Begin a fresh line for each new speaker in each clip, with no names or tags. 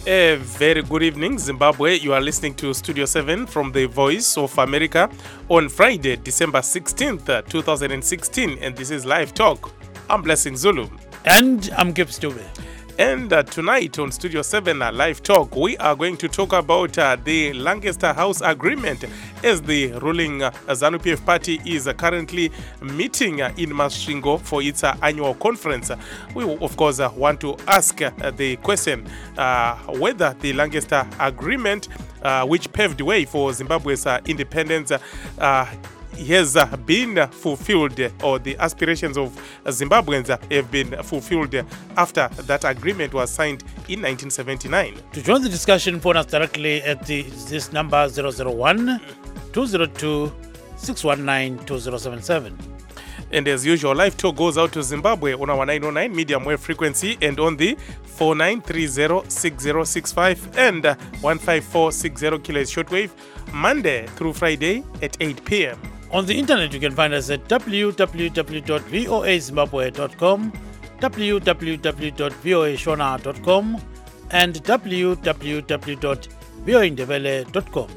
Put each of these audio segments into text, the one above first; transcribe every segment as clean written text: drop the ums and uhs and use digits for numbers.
A very good evening, Zimbabwe. You are listening to Studio 7 from the Voice of America on Friday, December 16th, 2016, and this is Live Talk. I'm Blessing Zulu.
And I'm Gibbs Dube.
And tonight on Studio 7 Live Talk, we are going to talk about the Lancaster House Agreement as the ruling ZANU-PF party is currently meeting in Masvingo for its annual conference. We, of course, want to ask the question whether the Lancaster Agreement, which paved the way for Zimbabwe's independence, has been fulfilled, or the aspirations of Zimbabweans have been fulfilled after that agreement was signed in 1979.
To join the discussion, phone us directly at this number 001-202-619-2077.
And as usual, Live Talk goes out to Zimbabwe on our 909 medium wave frequency and on the 4930-6065 and 15460 kHz shortwave, Monday through Friday at 8 p.m.
On the internet, you can find us at www.voazimbabwe.com, www.voashona.com, and www.voaindebele.com.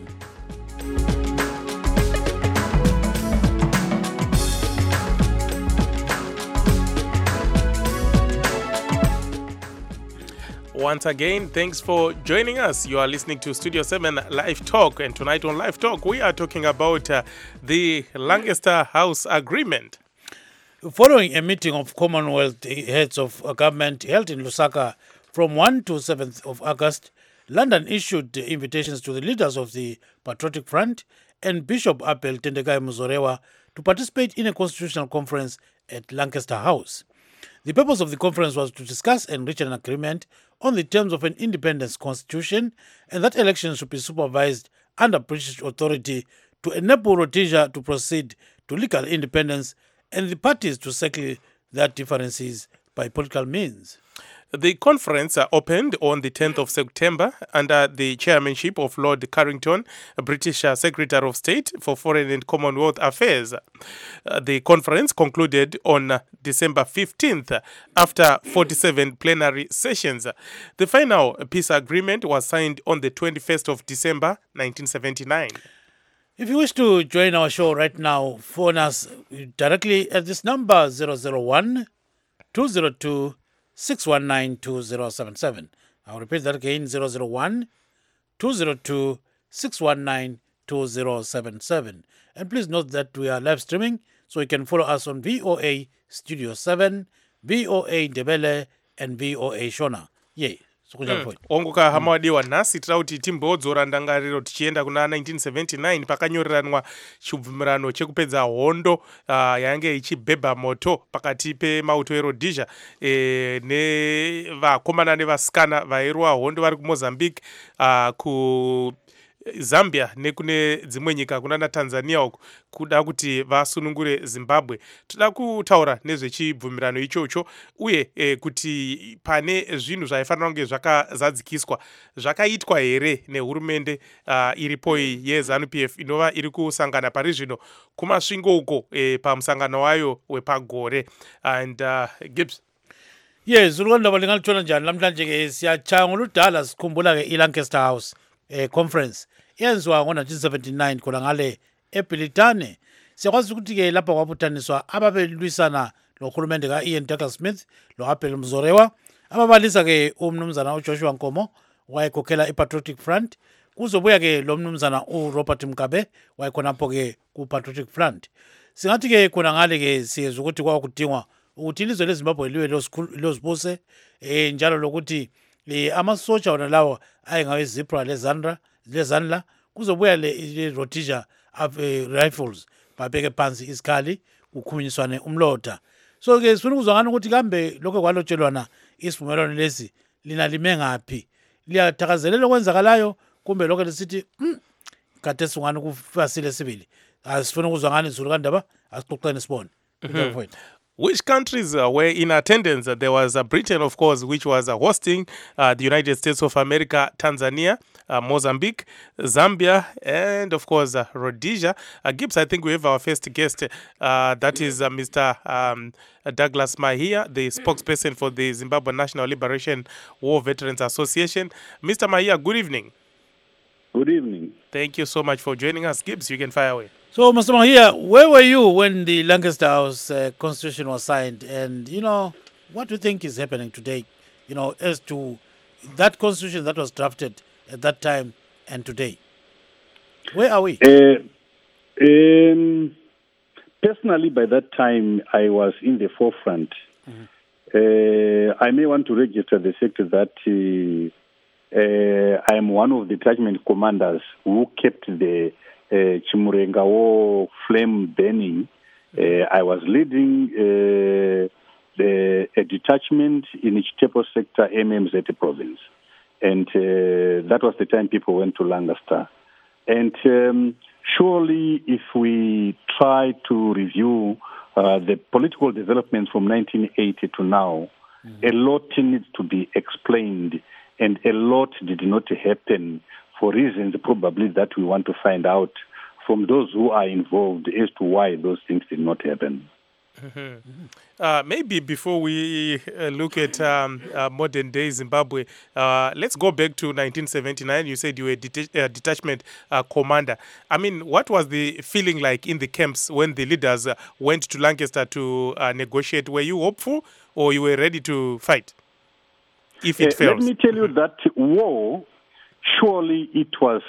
Once again, thanks for joining us. You are listening to Studio 7 Live Talk, and tonight on Live Talk, we are talking about the Lancaster House Agreement.
Following a meeting of Commonwealth heads of government held in Lusaka from 1 to 7th of August, London issued invitations to the leaders of the Patriotic Front and Bishop Abel Tendekai Muzorewa to participate in a constitutional conference at Lancaster House. The purpose of the conference was to discuss and reach an agreement on the terms of an independence constitution, and that elections should be supervised under British authority to enable Rhodesia to proceed to legal independence and the parties to settle their differences by political means.
The conference opened on the 10th of September under the chairmanship of Lord Carrington, British Secretary of State for Foreign and Commonwealth Affairs. The conference concluded on December 15th after 47 plenary sessions. The final peace agreement was signed on the 21st of December 1979.
If you wish to join our show right now, phone us directly at this number 001-202-619-2077. I'll repeat that again, 001-202-619-2077. And please note that we are live streaming, so you can follow us on VOA Studio 7, VOA Ndebele, and VOA Shona. Yeah.
ongoka hamawadiwa nhasi tira kuti timbodzora ndangariro tichienda kuna 1979 pakanyoreranwa chibvumirano chekupedza hondo yange ichibhebha moto pakati pemauto eRhodesia nevakomana nevasikana vairwa hondo vari kuMozambique, ku Zambia nekune dzimwe nyika kuna Tanzania uko kuda kuti vasunungure Zimbabwe. Toda kutaura nezvechibvumirano ichocho uye kuti pane zvinhu zvaifanira kunge zvakazadzikiswa zvakaitwa here nehurumende iripo yeZANU-PF inova iri kusangana pari zvino kumasvingo uko pamusangano wayo wepagore. And Gibbs.
Yes, ulukandaba lingaluthola njani namhlanje ke siyachanga oludala sikhumbula ke iLancaster House conference yenziwa ngo-1979 khona ngale eBilitane. Siyakwazi ukuthi ke lapha kwabuthaniswa ababelwisana lohulumende ka-Ian Decker Smith lo-Abel Muzorewa, ababalisa ke umnumzana uJoshua Nkomo wayekhokhela iPatriotic Front, kuzobuya ke lo mnumzana uRobert Mugabe wayekhonapho ke kuPatriotic Front. Singathi ke khona ngale ke siyezwa ukuthi kwakudingwa ukuthi ilizwe leZimbabwe liwe lozibuse njalo lokuthi amasotsha wona lawo ayengawezipra lezandla kuzobuya le Rhodesia rifles babeke phansi isikhali kukhunyiswane umlota. So ke sifuna ukuzwa ngani ukuthi kambe lokho kwalotshelwana isivumelwano lesi lina lime ngaphi, liyathakazelela okwenzakalayo kumbe lokho lesithi kade singani kufasile sibili. Asifuna ukuzwa ngani Zulu kandaba asixoxeni sibone.
Which countries were in attendance? There was Britain, of course, which was hosting the United States of America, Tanzania, Mozambique, Zambia, and of course Rhodesia. Gibbs, I think we have our first guest. That is Mr. Douglas Mahia, the spokesperson for the Zimbabwe National Liberation War Veterans Association. Mr. Mahia, good evening.
Good evening.
Thank you so much for joining us. Gibbs, you can fire away.
So, Mr. Mahia, where were you when the Lancaster House Constitution was signed? And, what do you think is happening today, as to that Constitution that was drafted at that time and today? Where are we?
Personally, by that time, I was in the forefront. Mm-hmm. I may want to register the fact that I am one of the detachment commanders who kept the Chimurenga War flame burning. I was leading a detachment in Chitepo sector, MMZ province. And that was the time people went to Lancaster. And surely if we try to review the political developments from 1980 to now, a lot needs to be explained, and a lot did not happen for reasons probably that we want to find out from those who are involved as to why those things did not happen.
Maybe before we look at modern day Zimbabwe, let's go back to 1979. You said you were a detachment commander. I mean, what was the feeling like in the camps when the leaders went to Lancaster to negotiate? Were you hopeful or you were ready to fight if it fails?
Let me tell you that war, surely it was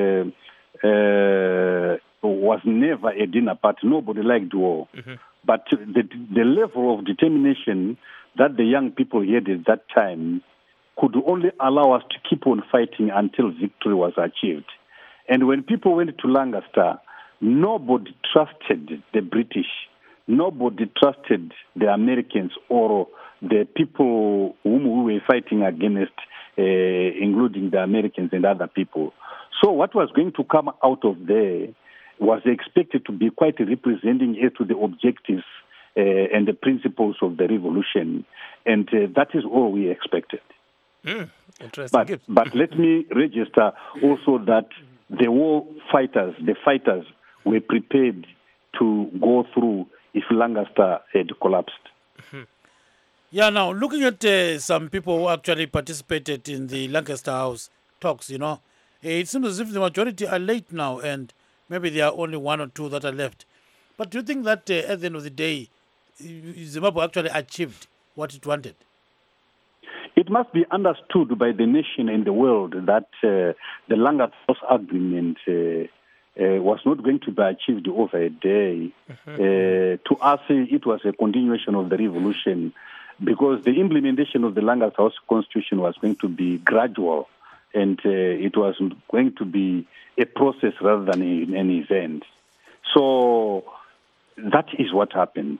never a dinner party. Nobody liked war. But the level of determination that the young people had at that time could only allow us to keep on fighting until victory was achieved. And when people went to Lancaster, nobody trusted the British, nobody trusted the Americans or the people whom we were fighting against, including the Americans and other people. So what was going to come out of there was expected to be quite representing as to the objectives and the principles of the revolution. And that is all we expected.
Interesting.
But let me register also that the war fighters, the fighters were prepared to go through if Lancaster had collapsed.
Yeah, now looking at some people who actually participated in the Lancaster House talks, it seems as if the majority are late now and maybe there are only one or two that are left. But do you think that at the end of the day, Zimbabwe actually achieved what it wanted?
It must be understood by the nation and the world that the Lancaster House Agreement was not going to be achieved over a day. To us, it was a continuation of the revolution because the implementation of the Lancaster House Constitution was going to be gradual and it was going to be a process rather than an event. So that is what happened.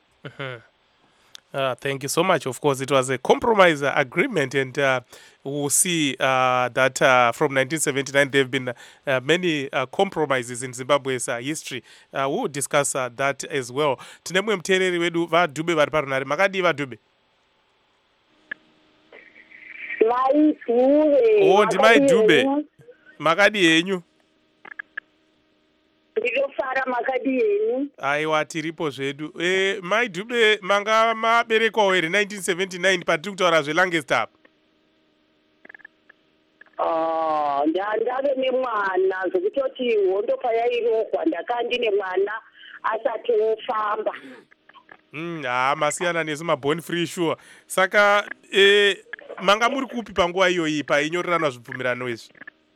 Thank you so much. Of course, it was a compromise agreement, and we'll see that from 1979 there have been many compromises in Zimbabwe's history. We'll discuss that as well. Tinemwe mtereri wedu vadhube vari parunare. Makadi vadhube? Ndimai dhube. Makadi yenyu?
Ndinofara makadi yenyu.
Aiwa tiripo zvedu. Mai dhube manga maberekwawo here 1979 patiri kutaura zveLancaster.
Ndave nemwana zvekutoti hondo payairogwa ndakanga ndine mwana asati ofamba.
Masiyana nesu maborn free sure. Saka manga muri kupi panguva iyoyi painyorerana zvibvumirano izvi?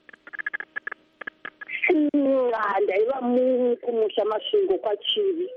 Ndaiva kumusha masvingo kwaChivi.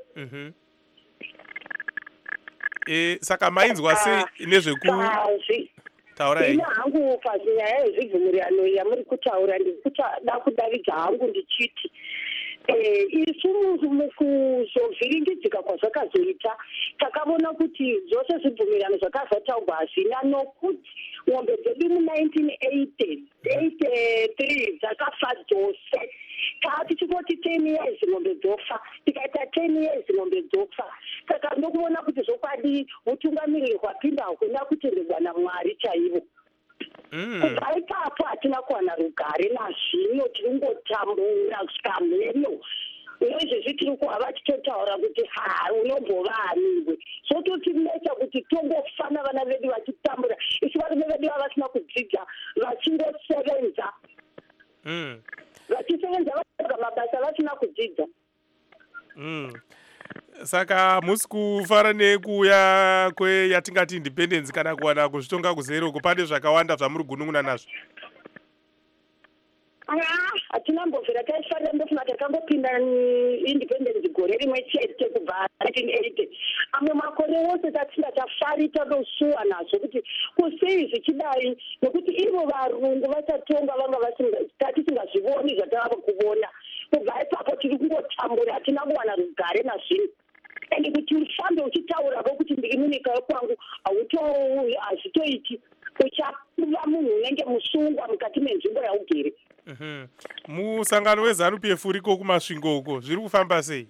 Saka mainzwa sei nezvekutaura
ina hangu panyaya yezvibvumirano yamuri kutaura ndikuda kudaridza hangu ndichiti isu mukuzovhiringidzika kwazvakazoita takaona kuti zvose zvibvumirano zvakazotaurwa hazvina nokuti mwombe dzedu mu1983 dzakafa dzose kaa tichingoti 10 years ng'ombe dzofa, tikaita 10 years ng'ombe dzofa. Saka ndokuona kuti zvokwadi utungamiriri hwapinda hakuna kutenderwa naMwari chaivo. Kubva ipapo hatina kuwana rugare nazvino, tirikungotambura kusvika mheno. Izvezvi tiri kuva vachitotaura kuti unombovanirwe zvototinetsa kuti tongofana vana vedu vachitambura, isi varume vedu vavasina kudzidza vachingosevenza vachisevenza vaoga mabasa vasina kudzidza.
Saka musi kufara nekuya yatingati independence kana kuwana kuzvitonga kuzero kupande zvakawanda zvamuri gunun'una nazvo.
Hatina mbovhera taifarira ndofuna takangopinda independence gore rimwe chete kubva 1980. Amwe makore ose tatinga tafari tadosuwa nazvo kuti kusei zvichidai, nekuti ivo varungu vachatonga vanga tatisingazvivoni zvatava kuvona. Kubva ipapo tiri kungotambura, hatina kuwana rugare nazvino. Ende kuti ufambe uchitauravo kuti ndiri munyika yekwangu hazvitoiti, uchapuva munhu unenge musungwa mukati menzvimbo yaugere.
Musangano weZANU-PF uriko kumasvingo uko zviri kufamba sei?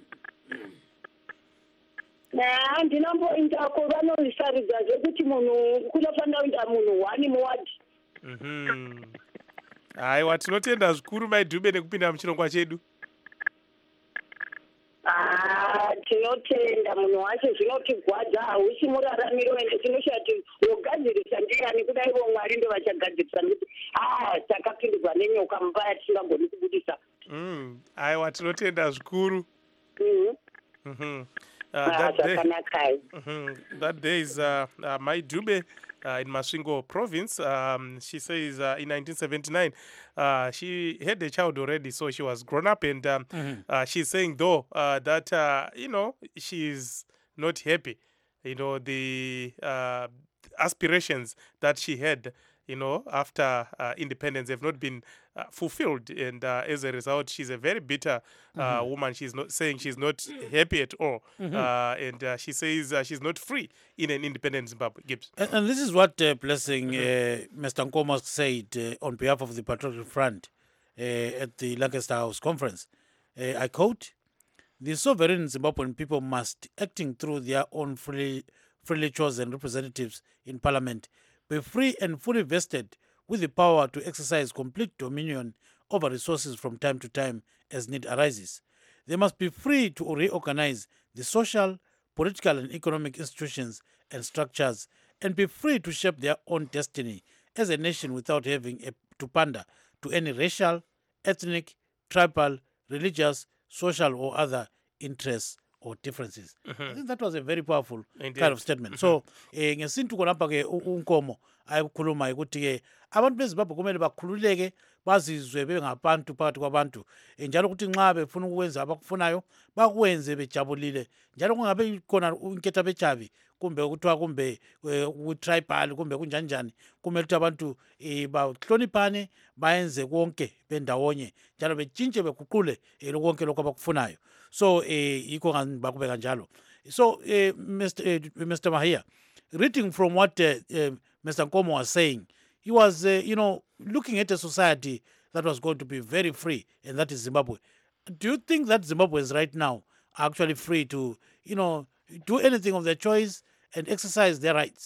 Ndinamboindako, vanosaridza zvekuti munhu kunofanira kuenda munhu 1 muwadi.
Haiwa, tinotenda zvikuru maidhube nekupinda muchirongwa chedu.
Tinotenda munhu wacho, zvinotigwadza, hausi muraramiro, ende tinoshati wogadzirisa ndiani, kudaiwo Mwari ndo vachagadzirisa, nekuti takapindurwa nenyoka mumba yatisingagoni kubudisa.
Aiwa, tinotenda zvikuru. That day is Maidhube in Masvingo province. She says in 1979 she had a child already, so she was grown up, and she's saying though that she's not happy. The aspirations that she had after independence have not been fulfilled, and as a result she's a very bitter woman. She's not saying she's not happy at all, and she says she's not free in an independent Zimbabwe. Gibbs.
And this is what Blessing Mr. Nkomo said on behalf of the Patriotic Front at the Lancaster House conference. I quote, "The sovereign Zimbabwean people must, acting through their own freely chosen representatives in parliament, be free and fully vested with the power to exercise complete dominion over resources from time to time as need arises. They must be free to reorganize the social, political and economic institutions and structures, and be free to shape their own destiny as a nation without having to pander to any racial, ethnic, tribal, religious, social or other interests or differences." I think that was a very powerful kind of statement. So ngesintu konapha ke uNkomo ayikhuluma ukuthi ke abantu beZimbabwe kumele bakhululeke, bazizwe bengabantu phakathi kwabantu, njalo ukuthi nxa befuna ukwenza abakufunayo bakwenze bejabulile, njalo kungabe khona unketha bechavi kumbe ukuthiwa kumbe ku-tribal kumbe kunjanjani. Kumele ukuthi abantu bahloniphane, bayenze konke bendawonye, njalo betshintshe beguqule konke lokho abakufunayo. So yikho bakubeka njalo. So Mr. Mahia, reading from what Mr. Nkomo was saying, he was looking at a society that was going to be very free, and that is Zimbabwe. Do you think that Zimbabweans right now are actually free to do anything of their choice and exercise their rights?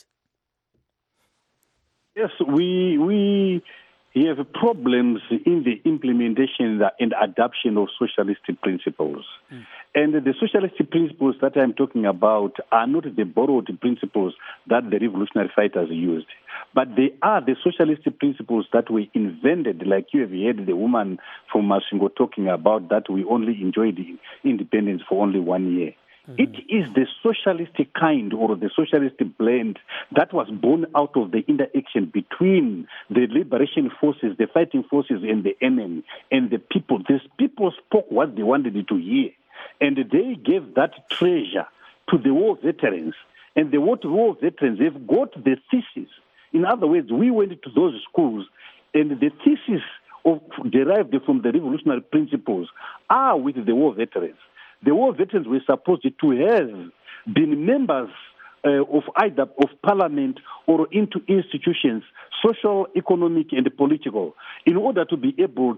Yes, we have problems in the implementation and adoption of socialist principles. And the socialist principles that I'm talking about are not the borrowed principles that the revolutionary fighters used, but they are the socialist principles that we invented, like you have heard the woman from Masvingo talking about, that we only enjoyed independence for only 1 year. It is the socialist kind or the socialist blend that was born out of the interaction between the liberation forces, the fighting forces, and the enemy, and the people. These people spoke what they wanted to hear, and they gave that treasure to the war veterans. And the war veterans have got the thesis. In other words, we went to those schools, and the thesis derived from the revolutionary principles are with the war veterans. The war veterans were supposed to have been members of either of parliament or into institutions, social, economic, and political, in order to be able to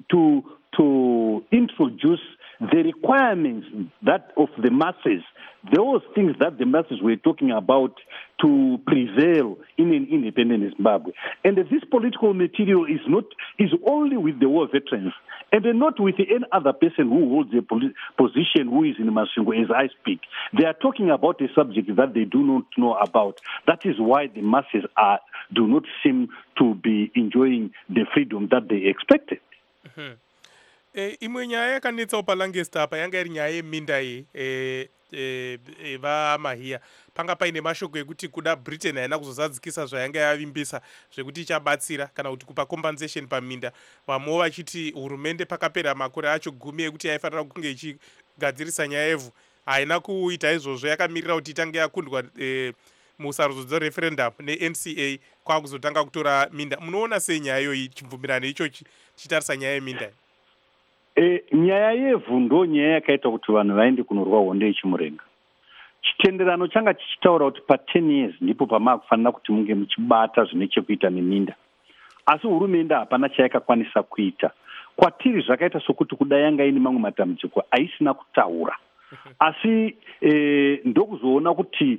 to introduce the requirements that of the masses, those things that the masses were talking about to prevail in an independent Zimbabwe. And this political material is only with the war veterans and not with any other person who holds a position who is in Masvingo as I speak. They are talking about a subject that they do not know about. That is why the masses do not seem to be enjoying the freedom that they expected.
Mm-hmm. Imwe nyaya yakanetsawo paLancaster apa yanga iri nyaya yeminda iyi vamahia panga paine mashoko ekuti kuda Britain haina kuzozadzikisa zvayanga yavimbisa zvekuti ichabatsira kana kuti kupa compensation paminda, vamwewo vachiti hurumende pakapera makore acho 10 ekuti yaifanira kunge ichigadzirisa nyaya yevhu haina kuita izvozvo, yakamirira kuti itange yakundwa musarudzo dzereferendum neNCA kwakuzotanga kutora minda. Munoona sei nyaya iyoyi chibvumirano ichochi chitarisa nyaya yeminda?
Nyaya yevhu ndo nyaya yakaita kuti vanhu vaende kunorwa hondo yechimurenga. Chitenderano changa chichitaura kuti pa10 years ndipo pamakufanira kuti munge muchibata zvine chekuita neminda, asi hurumende hapana chayakakwanisa kuita. Kwatiri zvakaita sokuti kuda yanga ine mamwe matambudziko aisina kutaura, asi ndokuzoona kuti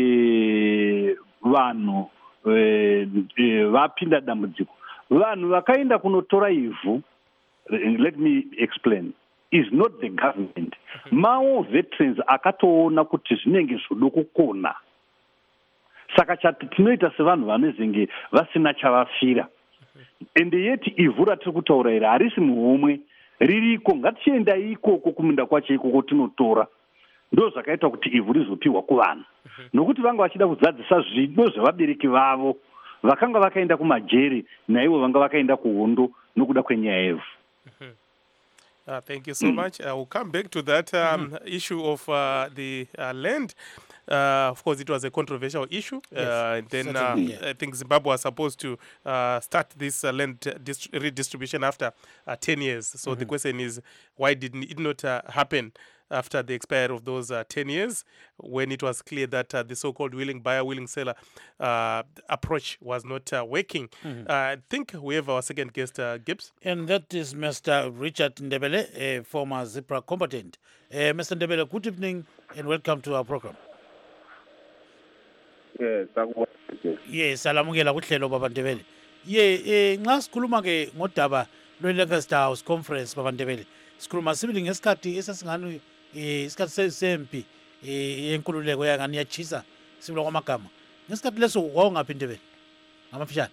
vanhu vapinda dambudziko. Vanhu vakaenda kunotora ivhu, let me explain, is not the government. Mao veterans akatoona kuti zvinenge zvoda kukona, saka chati tinoita sevanhu vanezenge vasina chavafira. Ende yeti ivhu ratiri kutaura iri harisi muhomwe, ririko, ngatichienda ikoko kuminda kwacho ikoko tinotora. Ndo zvakaita kuti ivhu rizopiwa kuvanhu, nokuti vanga vachida kuzadzisa zvido zvevabereki vavo vakanga vakaenda kumajeri, naivo vanga vakaenda kuhondo nokuda kwenyaya yevhu.
Thank you so much. We'll come back to that issue of the land. Of course, it was a controversial issue. Yes, then I think Zimbabwe was supposed to start this land redistribution after 10 years. So the question is, why didn't it not happen after the expiry of those 10 years, when it was clear that the so-called willing buyer, willing seller approach was not working? I think we have our second guest, Gibbs.
And that is Mr. Richard Ndebele, a former ZIPRA combatant. Mr. Ndebele, good evening and welcome to our program. Yes, salamukela kuhlelo baba Ndebele. Nxa sikhuluma ke ngodaba lwe-Lancaster House Conference baba Ndebele, sikhuluma sibili ngesikhathi esasingani isikhathi sempi yenkululeko yakani yachisa sibula kwamagama. Ngesikhathi leso wawungaphi Ndebele ngamafishane?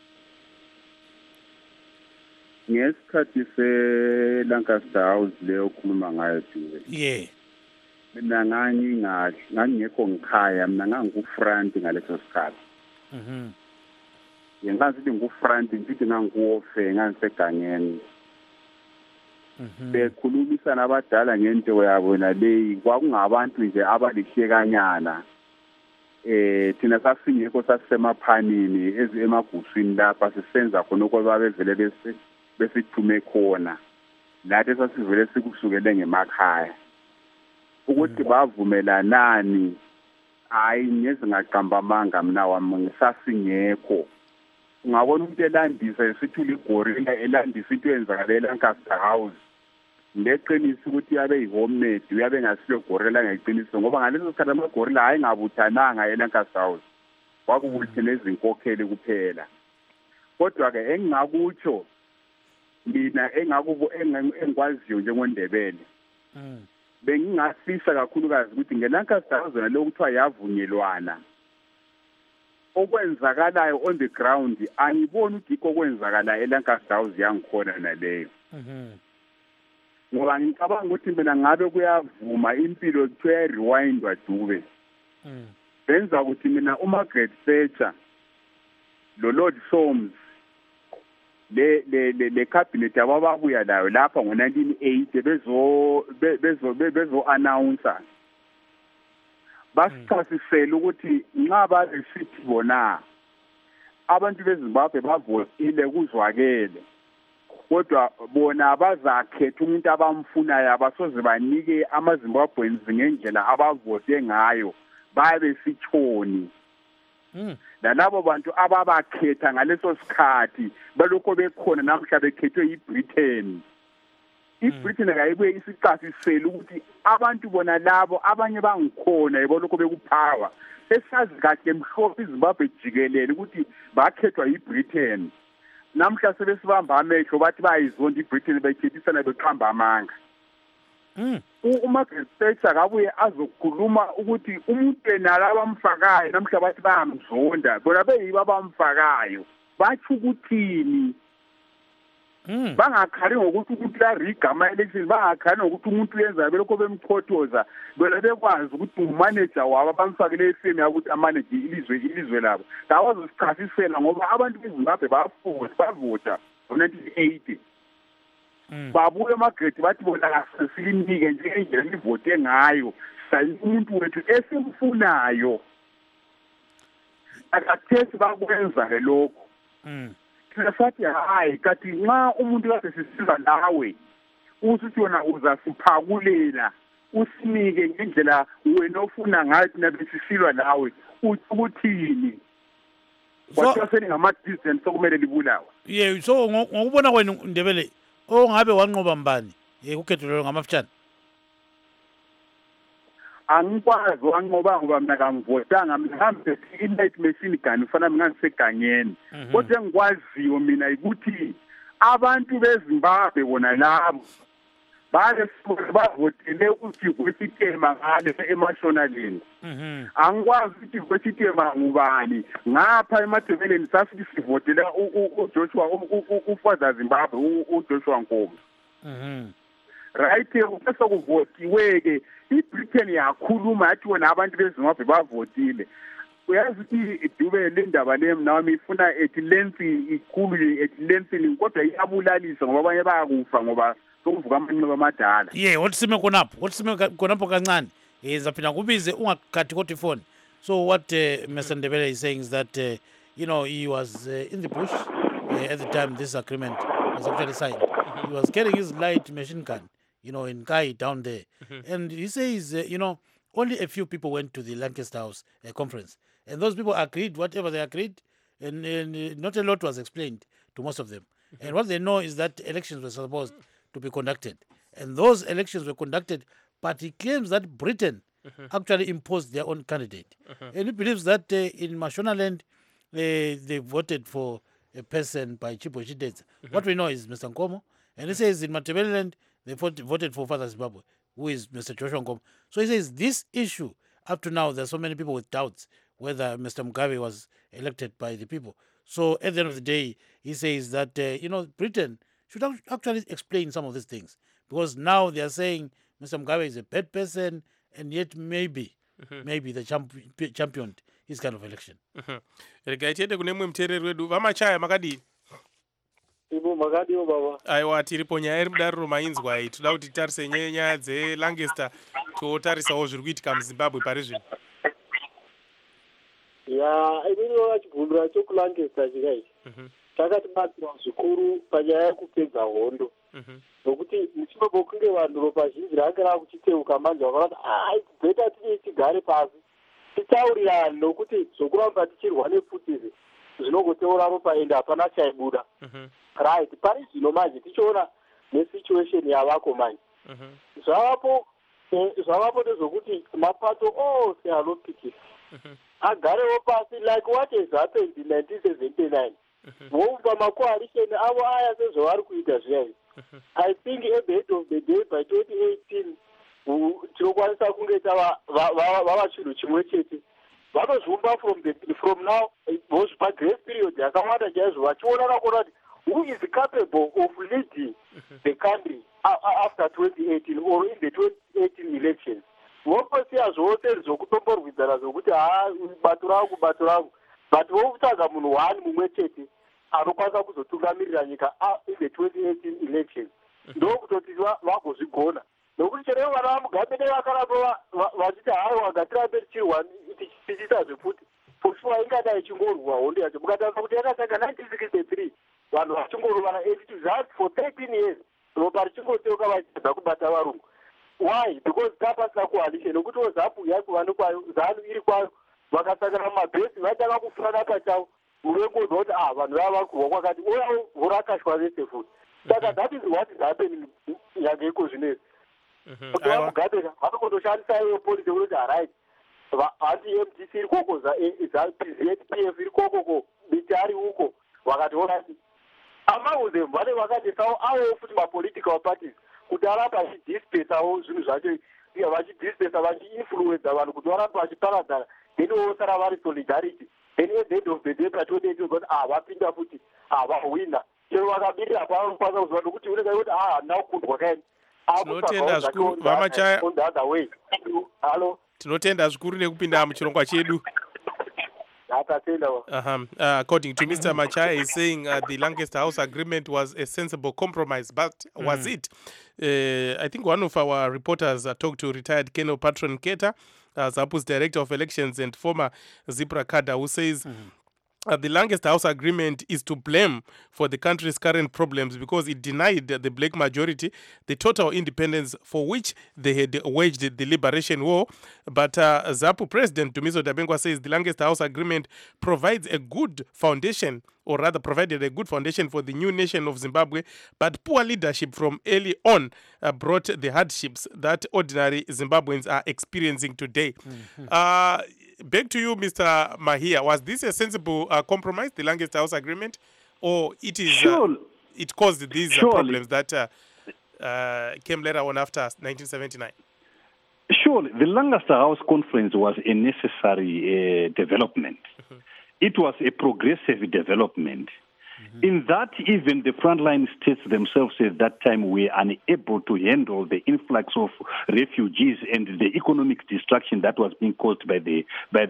Ngesikhathi se-Lancaster House leyo khuluma ngayo Ndebele, mina ngangingekho ngikhaya, mina ngangikufront ngaleso sikhathi. Ngangisithi ngikufront, ngithi ngangikuwofe, ngangisegangeni. Bekhulumisana abadala ngento yabo naleyi, kwakungabantu nje abalihlekanyana. Thina sasingekho, sasisemaphanini emaguswini lapha sisenza khona okwaba bevele besithume khona. Lathi sasivele sikusukele ngemakhaya. Ukuthi bavumelanani, hayi ngeze ngaqamba amanga mina wami ngisasingekho. Ungabona umuntu elandisa esithula igorilla, elandisa into eyenzakala eLancaster House, ngeqiniso ukuthi yabe yi-homemade, uyabe ngasilo gorilla ngeqiniso, ngoba ngaleso sikhathi amagorilla hayi ngabuthananga eLancaster House, kwakubuthi nezinkokheli kuphela. Kodwa-ke engingakutsho mina engikwaziyo njengoNdebele, bengingafisa kakhulukazi ukuthi ngeLancaster House naloku kuthiwa yavunyelwana, okwenzakalayo on the ground angiboni ukuthi okwenzakala eLancaster House yangikhona naleyo. Ngoba ngicabanga ukuthi mina ngabe kuyavuma impilo kuthiwa rewindwa Dube, benza ukuthi mina uMargaret Thatcher Lord Soames le cabinet ababuya layo lapha ngo-1980 bezo announcer, basichasisela ukuthi nxa babesithi bona abantu beZimbabwe bavotile kuzwakele, kodwa bona abazakhetha umuntu abamfunayo, abasoze banike amaZimbabweans ngendlela abavote ngayo, babe sitshoni. Nalabo bantu ababakhetha ngaleso sikhathi balokho bekhona namhla bekhethwe yiBritain, iBritain akayibuye isichasisele ukuthi abantu bona labo abanye bangikhona yebo lokho bekupower esazi kahle mhlophe iZimbabwe jikelele ukuthi bakhethwa iBritain namhla sebesibamba amehlo bathi bayizonda iBritain bayikhethisana beqhamba amanga uMargaret Thatcher akabuye azokhuluma ukuthi umuntu enala abamfakayo namhla bathi bayamzonda bona beyiba abamfakayo bathi ukuthini bangakhali ngokuthi ukuthi la rigama election bangakhali ngokuthi umuntu uyenza belokho bemchothoza bona bekwazi ukuthi umanager wabo bamfakele ifemi ukuthi amanage ilizwe labo awazosichasisela ngoba abantu beZimbabwe bavota ngo-1980 babuye eMargaret bathi bona asilinike njengendlela livote ngayo umuntu wethu esimfunayo akathethi bakwenza lokho sathi hayi kathi nxa umuntu kade sisiza nawe usuthi wona uzasiphakulela usinike ngendlela wena ofuna ngayo thina besisilwa nawe ukuthini wasaseni ngama-distance sokumele libulawa
so ngokubona kwenu Ndebele ongabe wanqoba mbani ukhetho lelo ngamafutshane
angikwazi wanqoba ngoba mina kangivotanga mhlawumbe i-light machine gun ufana mina ngisegangeni kodwa engikwaziyo mina ukuthi abantu beZimbabwe bona labo bavotele ukuthi kwesitema ngale eMashonaland angikwazi ukuthi kwesitema ngubani ngapha eMadebeleni sasithi sivotela uJoshua ufaza Zimbabwe uJoshua Nkomo right ubese kuvotiwe-ke iBritain yakhuluma yathi wona abantu beZimbabwe bavotile uyazi ukuthi Dube le ndaba le nami ifuna lengthy ikhulu lengthy kodwa iyabulalisa ngoba abanye bayakufa ngoba sokuvuka amanxeba amadala
wathi sime khonapho kancane zaphinda kubize ungakhathi kodwa ifoni. So what Mr. Ndebele is saying is that he was in the bush at the time this agreement was actually signed. He was carrying his light machine gun in Kai down there. And he says, only a few people went to the Lancaster House conference. And those people agreed whatever they agreed, and not a lot was explained to most of them. And what they know is that elections were supposed to be conducted. And those elections were conducted, but he claims that Britain actually imposed their own candidate. And he believes that in Mashonaland, they voted for a person by Chipo Chidetsa. What we know is Mr. Nkomo. And he says in Matabeleland, they voted for Father Zimbabwe, who is Mr. Joshua Nkomo. So he says this issue, up to now, there's so many people with doubts whether Mr. Mugabe was elected by the people. So at the end of the day, he says that, Britain should actually explain some of these things. Because now they are saying Mr. Mugabe is a bad person, and yet maybe the championed his kind of election.
Regaitete kunemwe mtereri wedu vamachaya makadi.
Ibo makadiwo baba.
Aiwa tiripo nyaya iri mudariro mainzwa iyi toda kuti tarise nyaya dzeLancaster totarisawo zviri kuitika muZimbabwe pari zvino.
Ya inini wakachigundura chokuLancaster chikai. Takatibatsira zvikuru panyaya yekupedza hondo. Nokuti muchinobo kunge vanhu ropa zhinji ranga rakuchiteuka manje vakanati beta tiri tigare pasi titaurirane nokuti zvokuramba tichirwa nepfutizi zvinogoteura ropa ende hapana chaibuda. Right, pari zvino manje tichiona nesituation yavako manje. Zvavapo ndezvokuti mapato ose anopikisa agarewo pasi like what has happened in 1979. Voumba macoalition avo aya sezvavari kuita zviyai. I think at the end of the day by 2018 tinokwanisa kunge vava chinhu chimwe chete. Vanozvumba from now vosvipa grace period yakawanda chaizvo vachionana kuona kuti who is capable of leading the country after 2018 or in the 2018 elections. Voposiya zvose zvokutomborwidzana zvokuti bato rangu but vokutsvaga munhu wani mumwe chete anokwanisa kuzotungamirira nyika in the 2018 elections. Ndokutoti vagozvigona nokuti chero vana vaMugabe nevakaramba vachiti haiwa ngatirambe tichiita zvefuti for sure ingadai ichingorwa hondo yacho. Mukatarisa kuti yakatanga 1963 vanhu vachingorwana 82 for 13 years ropa richingoteuka vachida kubata varungu. Why? Because tapasina coalition nokuti ZAPU yakuva nekwayo ZANU iri kwayo vakasangana mumabhesi vatanga kufurana pachavo. Unongodwa kuti vanhu vava vari kurwa kwakati uyawo vorakashwa vese futi. saka that is what is happening nyangeko zvinezvi kuti vamugabe vanongondoshandisa iwe polisi kuti harai anti-mdc iri koko zpf iri kokoko bitari uko vakati orati among them vane vakatisawo avo futi mapolitical parties kuti aramba achidispesawo zvinhu zvacho vachidispeса vachiinfluenza vanhu kuti varambe vachiparadzana then vosara vari solidarity then at the end of the day patodeti kuti vapinda futi vahwina chero vakabirira pavanokwanisa kuziva nokuti unenge kuti handina kukundwa kaini
tinotenda zvikuru vamachaya
on the other way. Hello.
Tinotenda zvikuru nekupinda muchirongwa chedu. According to Mr. Machaya, he's saying the Lancaster House agreement was a sensible compromise, but was it? I think one of our reporters talked to retired Colonel Patron Keta, ZAPU's director of elections and former Zipra cadre, who says the Lancaster House agreement is to blame for the country's current problems because it denied the black majority the total independence for which they had waged the liberation war. But ZAPU President Dumiso Dabengwa says the Lancaster House agreement provides a good foundation, or rather provided a good foundation for the new nation of Zimbabwe, but poor leadership from early on brought the hardships that ordinary Zimbabweans are experiencing today. Back to you, Mr. Mahia. Was this a sensible compromise, the Lancaster House agreement, or it is it caused these problems that came later on after 1979?
Surely, the Lancaster House Conference was a necessary development. It was a progressive development. In that, even the frontline states themselves at that time were unable to handle the influx of refugees and the economic destruction that was being caused by the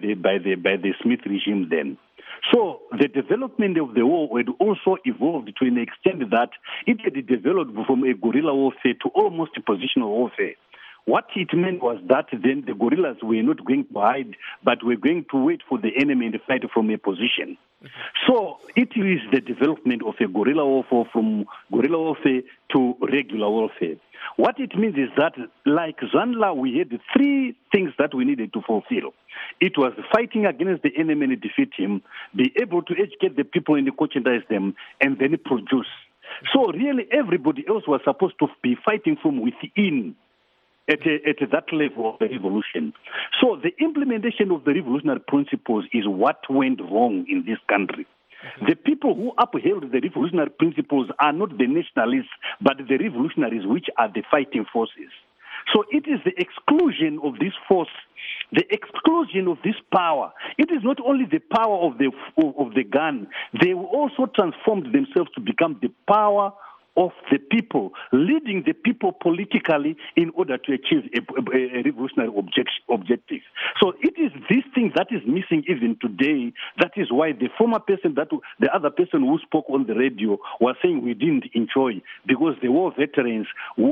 Smith regime then. So the development of the war had also evolved to an extent that it had developed from a guerrilla warfare to almost a positional warfare. What it meant was that then the guerrillas were not going to hide, but were going to wait for the enemy and fight from a position. So it is the development of a guerrilla warfare from guerrilla warfare to regular warfare. What it means is that, like Zanla, we had three things that we needed to fulfill. It was fighting against the enemy and defeat him, be able to educate the people and conscientize them, and then produce. So really everybody else was supposed to be fighting from within. At that level of the revolution. So the implementation of the revolutionary principles is what went wrong in this country. The people who upheld the revolutionary principles are not the nationalists, but the revolutionaries, which are the fighting forces. So it is the exclusion of this force, the exclusion of this power. It is not only the power of the gun, they also transformed themselves to become the power of the people, leading the people politically in order to achieve a revolutionary objective. So it is this thing that is missing even today. That is why the former person, the other person who spoke on the radio, was saying we didn't enjoy, because the war veterans who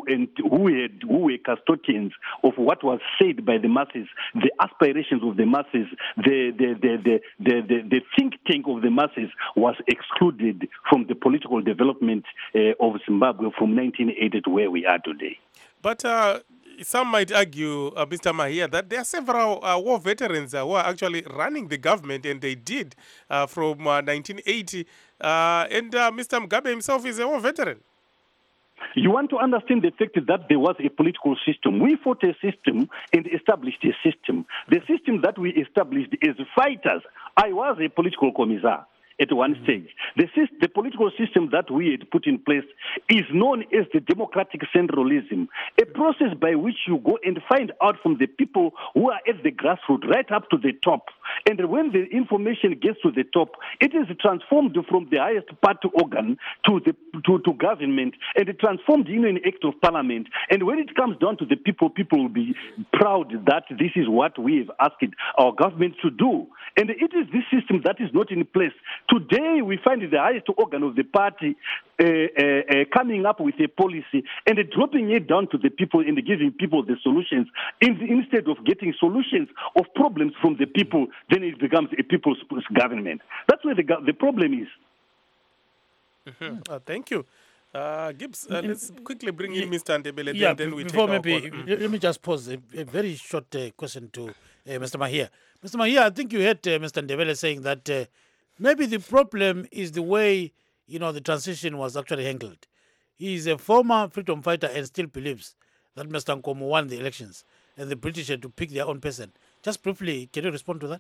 were custodians of what was said by the masses, the aspirations of the masses, the think tank of the masses was excluded from the political development of Zimbabwe from 1980 to where we are today.
But some might argue, Mr. Mahia, that there are several war veterans who are actually running the government, and they did from 1980. And Mr. Mugabe himself is a war veteran.
You want to understand the fact that there was a political system. We fought a system and established a system. The system that we established is fighters. I was a political commissar at one stage. The political system that we had put in place is known as the democratic centralism, a process by which you go and find out from the people who are at the grassroots right up to the top. And when the information gets to the top, it is transformed from the highest party organ to government, and it transformed in an act of parliament. And when it comes down to the people, people will be proud that this is what we have asked our government to do. And it is this system that is not in place. Today, we find the highest organ of the party coming up with a policy and dropping it down to the people and giving people the solutions. Instead of getting solutions of problems from the people, then it becomes a people's government. That's where the problem is.
Thank you. Gibbs, let's quickly bring in Mr. Ndebele, then we
before
take
maybe, let me just pose a very short question to Mr. Mahia. Mr. Mahia, I think you heard Mr. Ndebele saying that maybe the problem is the way, the transition was actually handled. He is a former freedom fighter and still believes that Mr. Nkomo won the elections and the British had to pick their own person. Just briefly, can you respond to that?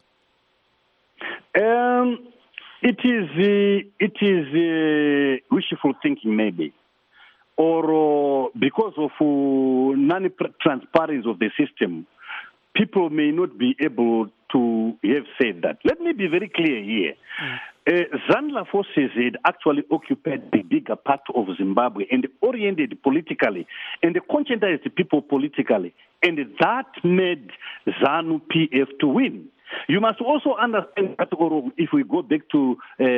It is wishful thinking, maybe, or because of non-transparency of the system, people may not be able to have said that. Let me be very clear here. ZANLA forces had actually occupied the bigger part of Zimbabwe and oriented politically and conscientized people politically, and that made ZANU-PF to win. You must also understand that, if we go back to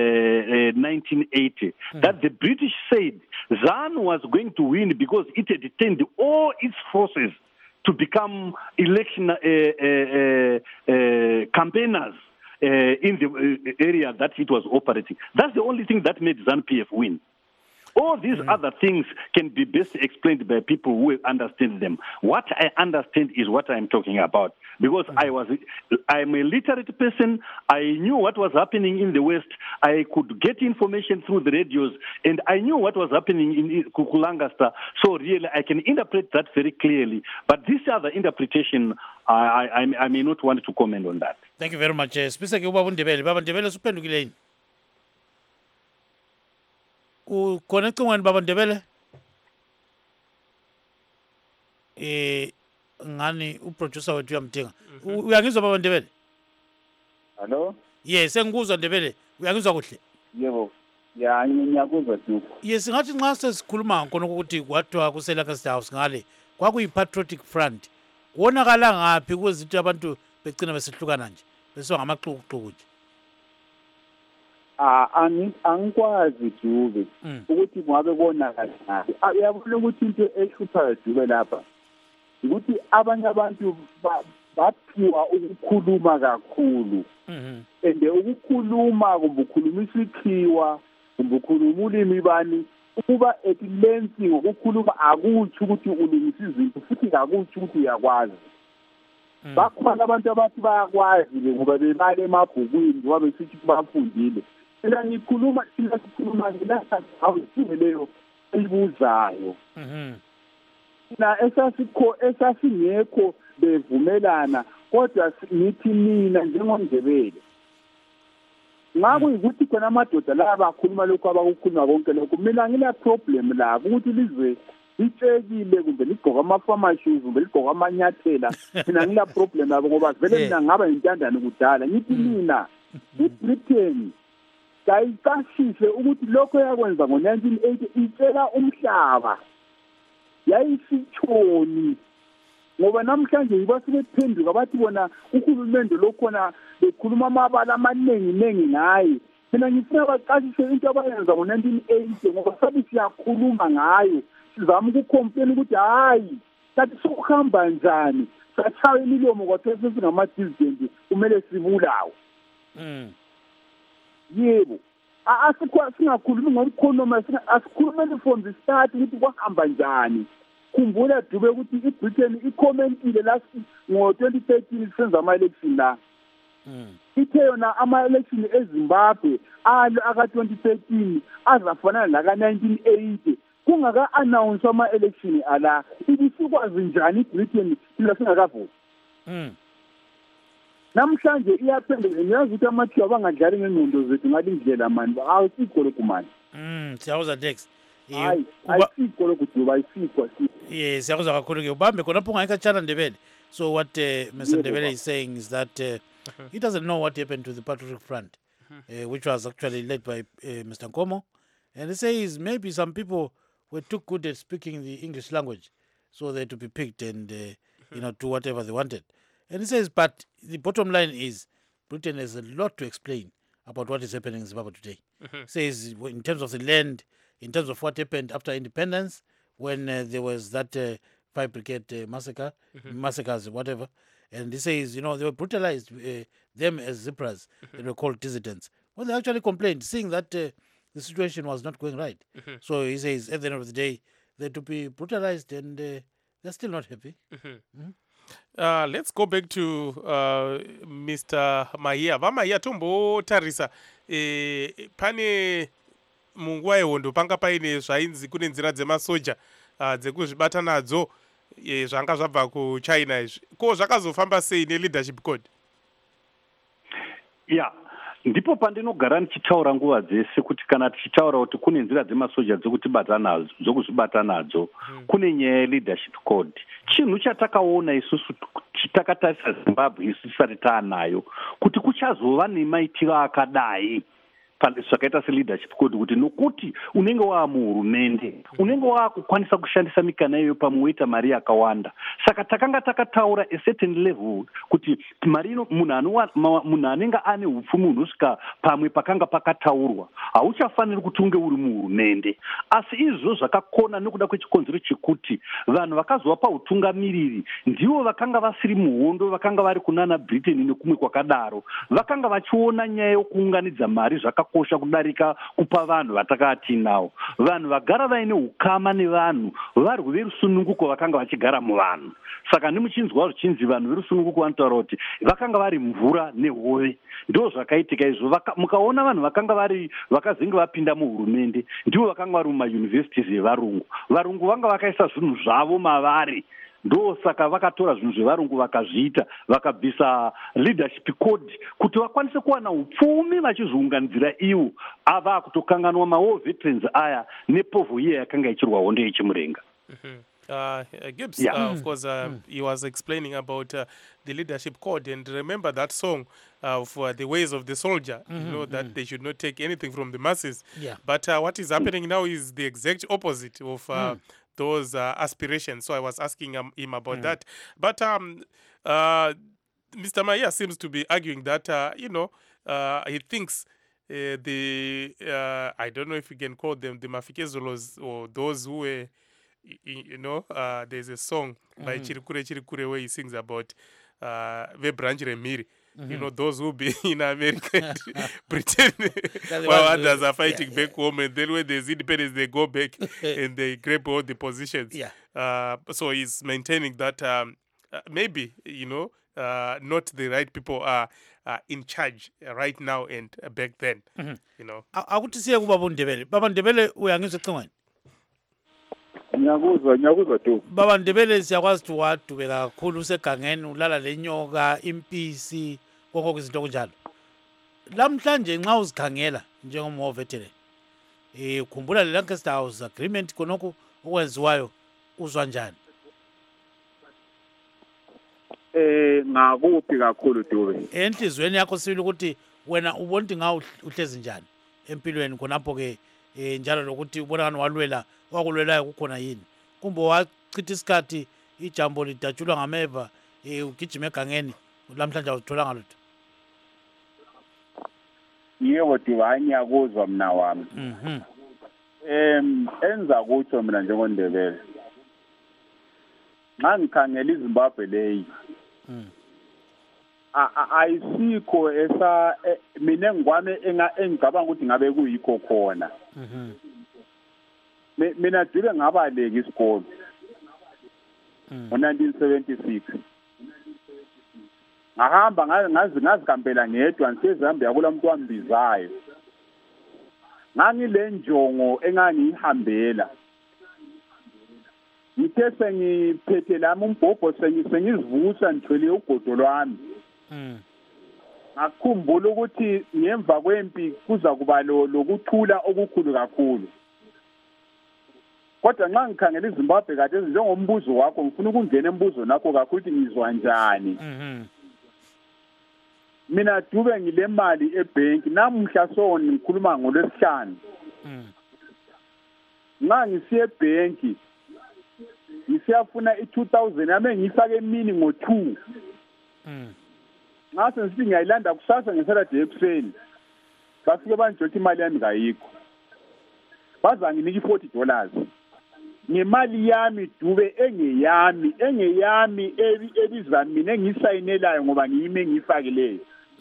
1980, that the British said ZANU was going to win because it had turned all its forces to become election campaigners in the area that it was operating. That's the only thing that made ZANU-PF win. All these other things can be best explained by people who understand them. What I understand is what I'm talking about. Because I'm a literate person. I knew what was happening in the West. I could get information through the radios, and I knew what was happening in Kukulangasta. So really, I can interpret that very clearly. But this other interpretation, I may not want to comment on that.
Thank you very much. Sibisa ke ubaba uNdebele. Baba Ndebele suphendukile. Ukhona ecingweni baba Ndebele? Ngani uproducer wethu uyamdinga. Uyangizwa baba Ndebele?
Hello?
Yes, sengikuzwa Ndebele. Uyangizwa kuhle?
Yebo. Ya, ngiyakuzwa Duku.
Yes, ngathi nxa sesikhuluma khona ukuthi kwathiwa kuseLancaster House ngale kwakuyi-patriotic front. Wonakala ngaphi kuzithi abantu begcina besehlukana nje? Bese ngamaxukuxuku nje.
Angikwazi Dube ukuthi ngabe konakala ngaphi. Uyabona ukuthi into ehluphayo Dube lapha ukuthi abanye abantu baphiwa ukukhuluma kakhulu. And ukukhuluma kumbe ukhulumisa ikhiwa kumbe ukhuluma ulimi bani ukuba ekilensi ngokukhuluma akutsho ukuthi ulungisa izinto futhi akutsho ukuthi uyakwazi. Bakhona abantu abathi bayakwazi ngoba bebale emabhukwini ngoba besithi bafundile. Mina ngikhuluma sikhuluma ngilasa awusileyo elibuzayo. Na esasingekho bevumelana kodwa ngithi mina njengomndebele ngakuyikuthi khona amadoda la bakhuluma lokho abakukhuluma konke lokho mina ngina problem la ukuthi lizwe litshekile kumbe ligqoka ama-farmer shoes kumbe ligqoka amanyathela mina ngila problem labo ngoba vele mina ngaba yintandane kudala ngithi mina iBritain kayiqashise ukuthi lokho yakwenza ngo-1980 itshela umhlaba yayisitshoni ngoba namhlanje yibasebephenduka bathi bona uhulumende lokhona bekhuluma amabala amaningi ngaye. Mina ngifuna baqashise into abayenza ngo-1980 ngoba sabe siyakhuluma ngayo sizama ukukhompela ukuthi hayi sathi sokuhamba njani satshaya imilomo kwathese singama-dissident kumele sibulawe. Yebo singakhulumi ngomkhonoma asikhulumeni from the start ukuthi kwahamba njani. Khumbula Dube ukuthi iBritain icommentile last ngo-2013 senza ama-election la. Ithe yona ama-election eZimbabwe aka-2013 azafanana laka-1980 kungaka-announce ama-election ala ibisikwazi njani iBritain ila singakavoti. Namhlanje iyaphendula ngiyazi ukuthi amathiwa abangadlali ngengqondo zethu ngale ndlela mani asikho lokhu mani.
Siyawuza Dex.
Hayi ayisikho lokhu Dube ayisikho.
Yes, siyakuzwa kakhulu ke ubambe khonapho ungayikhatshana Ndebele. So what Mr. Ndebele is saying is that he doesn't know what happened to the Patriotic Front, which was actually led by Mr. Nkomo. And he says maybe some people were too good at speaking the English language, so they had to be picked and do whatever they wanted. And he says, but the bottom line is Britain has a lot to explain about what is happening in Zimbabwe today. Says in terms of the land, in terms of what happened after independence, when there was that 5 Brigade massacres, whatever. And he says, they were brutalized, them as zebras, they were called dissidents. Well, they actually complained, seeing that the situation was not going right. So he says, at the end of the day, they had to be brutalized and they're still not happy.
Let's go back to Mr. Mahia. Vamahia tombo tarisa pane munguva yehondo panga paine zvainzi kune nzira dzemasoja dzekuzvibata nadzo zvanga zvabva kuchina izvi ko zvakazofamba sei neleadership code?
ya ndipo pandinogara ndichitaura nguva dzese kuti kana tichitaura kuti kune nzira dzemasoja dzokuzvibata nadzo kune nyaya yeleadership code. Chinhu chatakaona isusu takatarisa Zimbabwe isu tisati taanayo kuti kuchazova nemaitiro akadai zvakaita seleadership code kuti nokuti unenge muhurumende unenge wakukwanisa kushandisa mikana iyoyo pamwe woita mari yakawanda. Saka takanga takataura a certain level kuti mari ino munhu anenge ane upfumi hunosvika pamwe pakanga pakataurwa hauchafaniri kuti unge uri muhurumende. Asi izvo zvakakona nekuda kwechikonzero chekuti vanhu vakazova pautungamiriri ndivo vakanga vasiri muhondo, vakanga vari kunana Britain nekumwe kwakadaro, vakanga vachiona nyaya yokuunganidza mari zvakakosha kudarika kupa vanhu vatakati nawo. Vanhu vagara vaine ukama nevanhu varwi verusununguko vakanga vachigara muvanhu. Saka nemuchinzwa zvichinzi vanhu verusununguko vanotaura kuti vakanga vari mvura nehove. Ndo zvakaitika izvo. Mukaona vanhu vakazenge vapinda muhurumende ndivo vakanga vari mumayunivhesiti evarungu. Varungu vanga vakaisa zvinhu zvavo mavari. Ndo saka vakatora zvinhu zvevarungu vakazviita vakabvisa leadership code kuti vakwanise kuwana upfumi vachizviunganidzira ivo ava kutokanganwa mawo veterans aya nepovo iye yakanga ichirwa hondo yechimurenga.
Gibbs, of course, he was explaining about the leadership code, and remember that song for the ways of the soldier, you know, that they should not take anything from the masses.
Yeah.
But what is happening now is the exact opposite of those aspirations. So I was asking him about that. But Mr. Maya seems to be arguing that, he thinks I don't know if you can call them the Mafikezolos or those who were, there's a song by Chirikure where he sings about Vebranch Remiri. You know, those who be in America and Britain while others are fighting back home, and then when there's independence they go back and they grab all the positions. So he's maintaining that maybe, not the right people are in charge right now and back then.
Akutisiye kubaba Ndebele. Baba Ndebele uyangizwe cingweni?
Ngiyakuzwa tu.
Baba Ndebele siyakwazi ukuthi wadubeka kakhulu usegangeni ulala lenyoka, impisi, konke izinto kunjalo. Lamhlanje nxa uzikhangela njengomo veteran. Ukhumbula le Lancaster House agreement konke okwenziwayo uzwa njani?
Ngakuphi kakhulu Dube.
Enhlizweni yakho sibili ukuthi wena ubona ukuthi ngawo uhlezi njani empilweni khonapho ke njalo lokuthi ubonakala walwela wakulwelayo kukhona yini kumbe wachitha isikhathi ijambo lidatshulwa ngameva ugijima egangeni lamhlanje awuthola ngalutho?
Yebo Dube, ngiyakuzwa mina wami. Enza kutsho mina njengoNdebele. Nxa ngikhangela iZimbabwe leyi ayisikho mina ngwane engicabanga ukuthi ngabe kuyikho khona. Mina Dube ngabaleka isikolo ngo-1976. Ngahamba ngazikampela ngedwa ngiseZambia kula muntu wambizayo. Ngangile njongo engangiyihambela. Ngithe sengiphethe lami umbhobho sengizivusa ngithwele ugodo lwami. Ngakhumbula ukuthi ngemva kwempi kuza kuba lokuthula okukhulu kakhulu. Kodwa nxa ngikhangela iZimbabwe kade njengombuzo wakho ngifuna ukungena embuzo nakho kakhulu ukuthi ngizwa njani. Mina Dube ngile mali ebank namuhla soni ngikhuluma ngoLwesihlanu. Nxa ngisiye ebank ngisiyafuna i2000 yami ngifake emini ngo2. Ngase ngithi ngiyayilanda kusasa ngeSaturday ekuseni. Bafike banjothi imali yami kayikho. Baza nginika $40. Ngemali yami Dube engeyami ebiza mina engisayinelayo ngoba ngiyime ngifakileyo.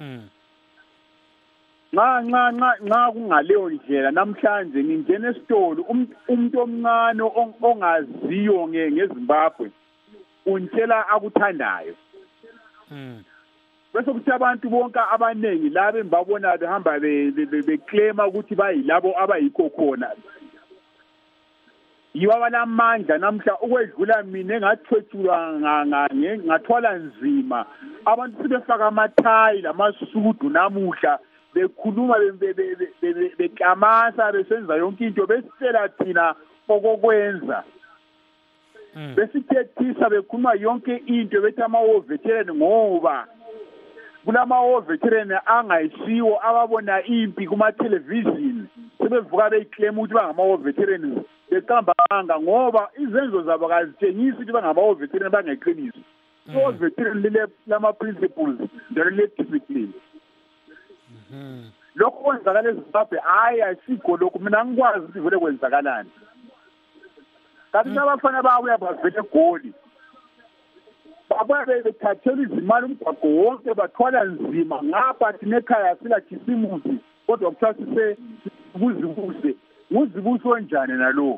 Nxa kungaleyo ndlela namhlanje ngingena esitolo umuntu omncane ongaziyo ngeZimbabwe untshela akuthandayo. bese kuthi abantu bonke abaningi laba embabona behamba beclaima ukuthi bayilabo abayikho khona yiba banamandla namhla ukwedlula mina engathwethulwa ngathwala nzima abantu sebefaka amathayi lamasudu namuhla bekhuluma beklamasa besenza yonke into besitshela thina okokwenza besithethisa bekhuluma yonke into bethi ama-war veteran ngoba kulama-war veteran angayisiwo ababona impi kuma-television sebevuka beyiclaim ukuthi bangama-war veterans beqambanga ngoba izenzo zabo kazitshengisi ukuthi bangama-war veteran bangeqiniso i-war veteran lama-principles njalo le-discipline lokho kwenzakala ezimbabwe hhayi ayisikho lokhu mina ngikwazi ukuthi vele kwenzakalani kanti nabafana babuya bavele egoli babuya bethathela izimali umgwaqo wonke bathwala nzima ngapha thina ekhaya silakhisimusi kodwa kuthiwa sisebuzibuse nguzibuso onjani nalowo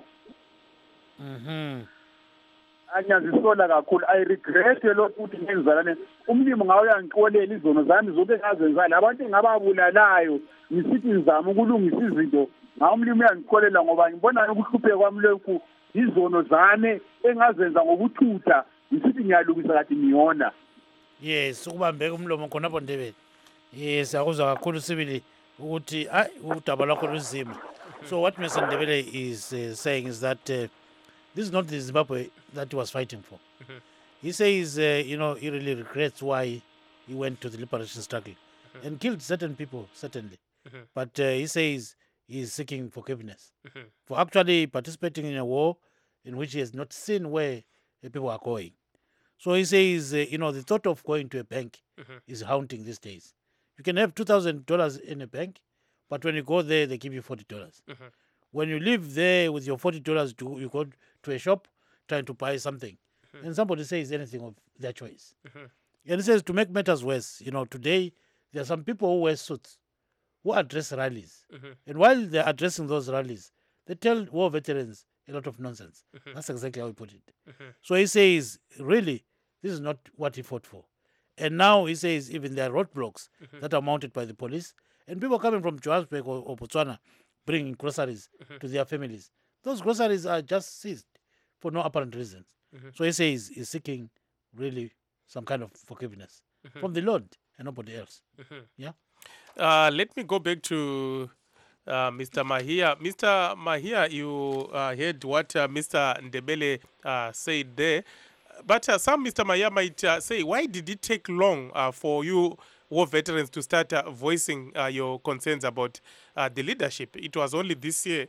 anyazisola kakhulu I regret lokhu ukuthi ngenzalane umlimi ngawo yangiqolela izono zami zonke ngazenzani abantu engababulalayo ngisithi ngizama ukulungisa izinto ngawo umlimi uyangiqolela ngoba ngibona ukuhlupheka kwami lokhu izono zami engazenza ngokuthutha ngisithi ngiyalungisa kade ngiyona
yes ukubambeka umlomo khonapho Ndebele yes akuzwa kakhulu sibili ukuthi hayi udaba lwakho lunzima. So what Mr. Ndebele is saying is that this is not the Zimbabwe that he was fighting for. He says, he really regrets why he went to the liberation struggle and killed certain people, certainly. But he says he's seeking forgiveness for actually participating in a war in which he has not seen where the people are going. So he says, the thought of going to a bank is haunting these days. You can have $2,000 in a bank, but when you go there, they give you $40. When you live there with your $40, you go to a shop trying to buy something, and somebody says anything of their choice. And he says, to make matters worse, today there are some people who wear suits who address rallies. And while they're addressing those rallies, they tell war veterans a lot of nonsense. That's exactly how he put it. So he says, really, this is not what he fought for. And now he says even there are roadblocks that are mounted by the police, and people coming from Johannesburg or Botswana bringing groceries to their families. Those groceries are just seized for no apparent reasons. So he says he's seeking really some kind of forgiveness from the Lord and nobody else. Yeah.
Let me go back to Mr. Mahia. Mr. Mahia, you heard what Mr. Ndebele said there. But some Mr. Mahia might say, why did it take long for you war veterans to start voicing your concerns about the leadership? It was only this year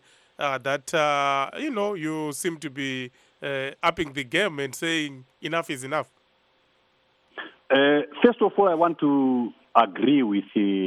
that, you seem to be upping the game and saying enough is enough.
First of all, I want to agree with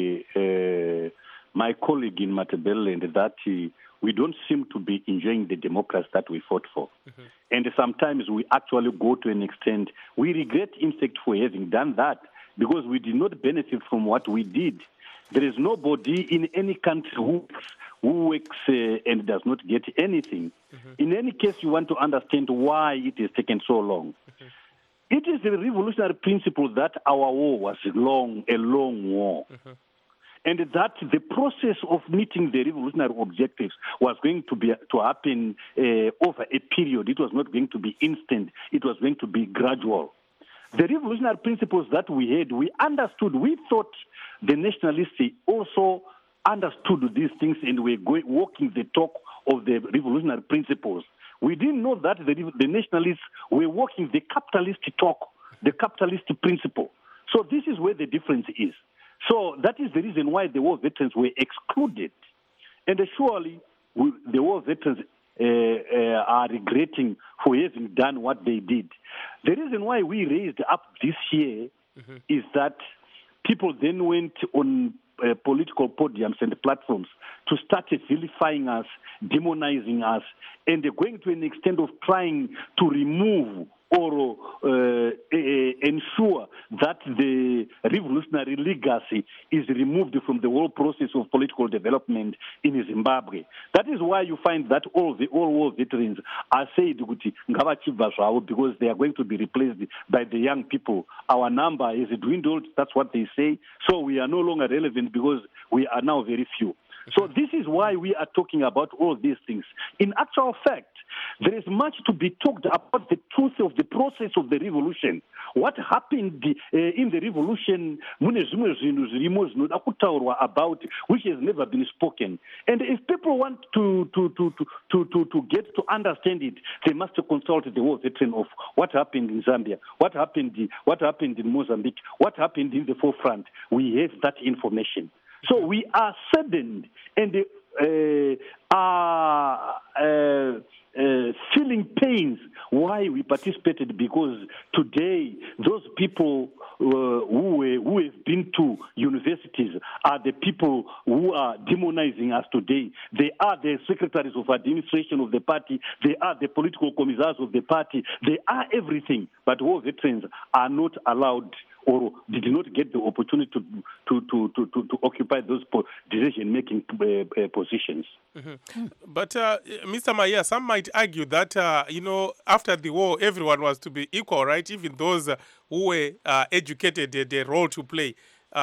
my colleague in Matabeleland that we don't seem to be enjoying the democracy that we fought for. And sometimes we actually go to an extent, we regret, in fact, for having done that because we did not benefit from what we did. There is nobody in any country who works and does not get anything. In any case, you want to understand why it has taken so long. It is the revolutionary principle that our war was a long war. And that the process of meeting the revolutionary objectives was going to happen over a period. It was not going to be instant. It was going to be gradual. The revolutionary principles that we had, we understood. We thought the nationalists also understood these things and were walking the talk of the revolutionary principles. We didn't know that the nationalists were walking the capitalist talk, the capitalist principle. So this is where the difference is. So that is the reason why the war veterans were excluded. And surely the war veterans are regretting for having done what they did. The reason why we raised up this year is that people then went on political podiums and platforms to start vilifying us, demonizing us, and going to an extent of trying to remove or ensure that the revolutionary legacy is removed from the whole process of political development in Zimbabwe. That is why you find that all the war veterans are said because they are going to be replaced by the young people. Our number is dwindled, that's what they say. So we are no longer relevant because we are now very few. So this is why we are talking about all these things. In actual fact, there is much to be talked about the truth of the process of the revolution. What happened in the revolution about which has never been spoken. And if people want to get to understand it, they must consult the war veteran of what happened in Zambia, what happened in Mozambique, what happened in the forefront. We have that information. So we are saddened and are feeling pains why we participated, because today those people who have been to universities are the people who are demonizing us today. They are the secretaries of administration of the party. They are the political commissars of the party. They are everything. But war veterans are not allowed or did not get the opportunity to occupy those decision-making positions.
Mm-hmm. But, Mr. Maya, some might argue that, after the war, everyone was to be equal, right? Even those who were educated had a role to play.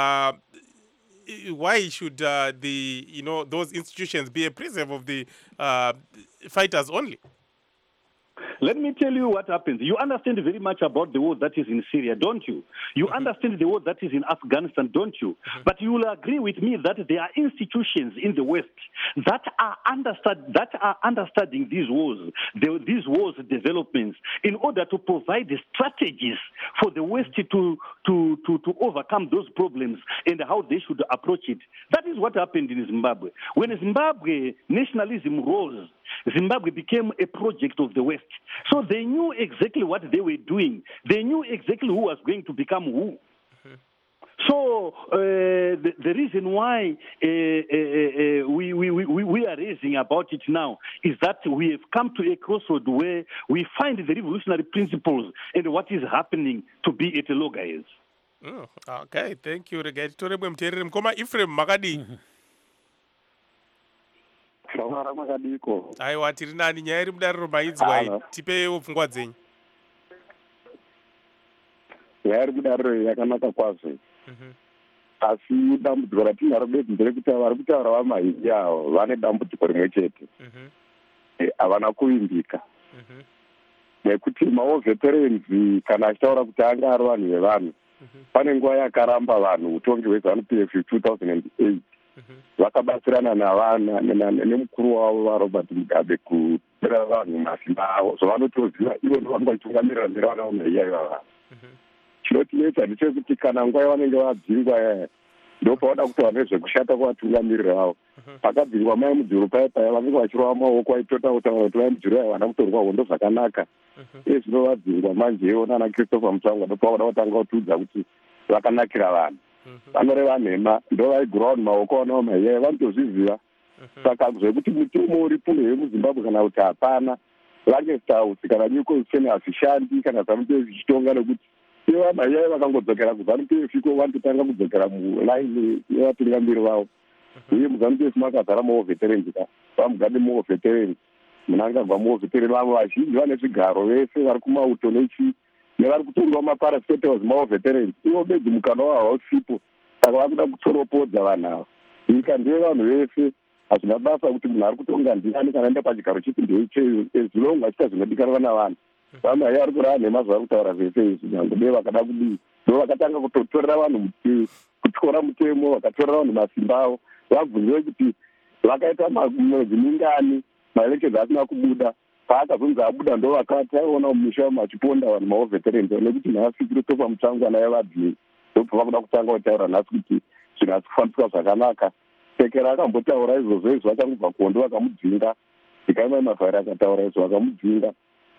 Why should those institutions be a preserve of the fighters only?
Let me tell you what happens. You understand very much about the war that is in Syria, don't you? You understand the war that is in Afghanistan, don't you? But you will agree with me that there are institutions in the West that are understanding these wars developments, in order to provide the strategies for the West to overcome those problems and how they should approach it. That is what happened in Zimbabwe. When Zimbabwe nationalism rose, Zimbabwe became a project of the West. So they knew exactly what they were doing. They knew exactly who was going to become who. So the reason why we are raising about it now is that we have come to a crossroad where we find the revolutionary principles and what is happening to be at a loggerheads.
Okay, thank you. Ephraim Magadi. Aiwa, tiri nani nyaya iri mudariro maidzwa tipewo pfungwa dzenyu.
Nyaya iri mudariro yakanaka kwazvo, asi dambudziko ratinaro bedzi nderekuti vari kutaura vamahindi avo vane dambudziko rimwe chete, havana kuvimbika, nekuti mawo veterans kana achitaura kuti anga ari vanhu vevanhu, pane nguva yakaramba vanhu utongi hweZANU-PF 2008 vakabatsirana nemukuru wavo vaRobert Mugabe kupera vanhu masimba avo, so vanotoziva ivo ndovanenge vachitungamirira mberi vanaona iyaiva vanhu. Chinotinetsa ndechekuti kana nguva yavanenge vadzingwa ndopavada kutaura nezvekushata kwavatungamiriri vavo. Pakadzingwa mai mudziro paya vanenge vachirova maoko vaitota kutaura kuti mai mudziro havana kutorwa hondo zvakanaka. Zvino vadzingwa manjewo nana Christopher Mutsvangwa ndopavada kutanga kutiudza kuti vakanakira vanhu. Vanoreva nhema ndo vaigurawo maoko vanawo maiyai vanotozviziva. Saka zvekuti mutomo uri puno yemuZimbabwe kana kuti hapana, Lancaster House kana nyuko usene hazvishandi kana ZANU-PF zvichitonga, nekuti ivo vamaiyai vakangodzokera kuZANU-PF iko vanototanga kudzokera mulaini yevatungamiri vavo. Uye muZANU-PF makazara mawo veterans vaMugabe mawo veterans, Mnangagwa mawo veterans, vamwe vazhinji vane zvigaro vese vari kumauto nechi nevari kutorwa maparastatals mawo veterans, ivo bedzi mukana wavo hausipo. Saka vakuda kutsoropodza vanhu ava. Nyika ndeyevanhu vese, hazvina basa kuti munhu ari kutonga ndiani kana aenda pachigaro chipi ndeicheyo, ezilongo achita zvinodikanwa navanhu. Vamai ari kurava nhema zvavari kutaura zvese izvi, nyange dei vakada kudii, ndo vakatanga kutotorera vanhu kutyora mutemo, vakatorera vanhu masimba avo, vabvunziwe kuti vakaita zimingani, maelections asina kubuda. Paakazonzi abuda ndo vakati aiona mumusha machiponda vanhu mawo veterans, nekuti nhasi Christopher Mutsvangwa naye vabviri ndobva vakuda kutanga kutaura nhasi kuti zvinhu hasi kufambiswa zvakanaka. Sekera akambotaura izvozvo izvo vachangobva kuhondo vakamudzinga, Dzikaimai Mavhari akataura izvo vakamudzinga.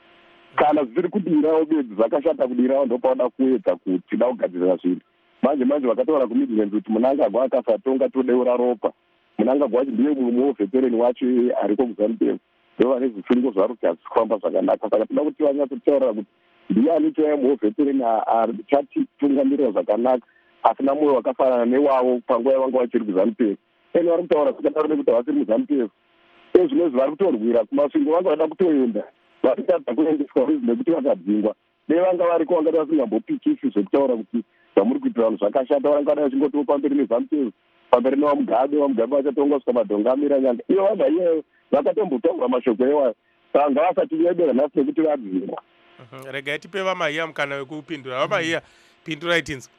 Kana zvisiri kudirawo bedzi zvakashata kudirawo, ndopavada kuedza kuti tida kugadzirira zvinhu. Manje vakataura kuMidlands kuti Mnangagwa akasatonga todeura ropa. Mnangagwa wacho ndiye mumwe veteran wacho ariko kuZANU-PF. Ndo vane zvifungo zvaro kuti hazisi kufamba zvakanaka. Saka toda kuti vanyatsotaura kuti ndiani choyambo veteran chatitungamirira zvakanaka asina mwoyo wakafanana newawo panguva yavanga vachiri kuZANU-PF ene vari kutaura zvikadaro nekuti havasiri muZANU-PF ezvinozvi vari kutorwira kumasvingo vanga vada kutoenda varikutadza kuendeswa rizi nekuti vakadzingwa dei vanga variko vangati vasingambopikisi zvekutaura kuti zvamuri kuitira vanhu zvakashata varanga vada vachingotiwo pamberi neZANU-PF pamberi nevamugabe vachatonga kusvika madhongo amira nyanga iyo vanga iyeyo vakatombotaura mashoko ewayo vanga vasati vedera nhasi nekuti vadzingwa.
Regai tipe vamaiya mukana wekupindura. Vamaiya pindurai tinzwa.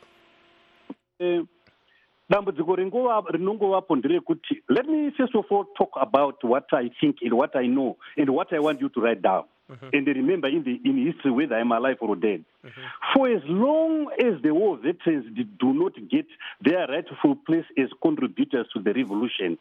Dambudziko rinongovapo nderekuti, let me first of all talk about what I think and what I know and what I want you to write down. And remember in history whether I'm alive or dead. For as long as the war veterans do not get their rightful place as contributors to the revolution,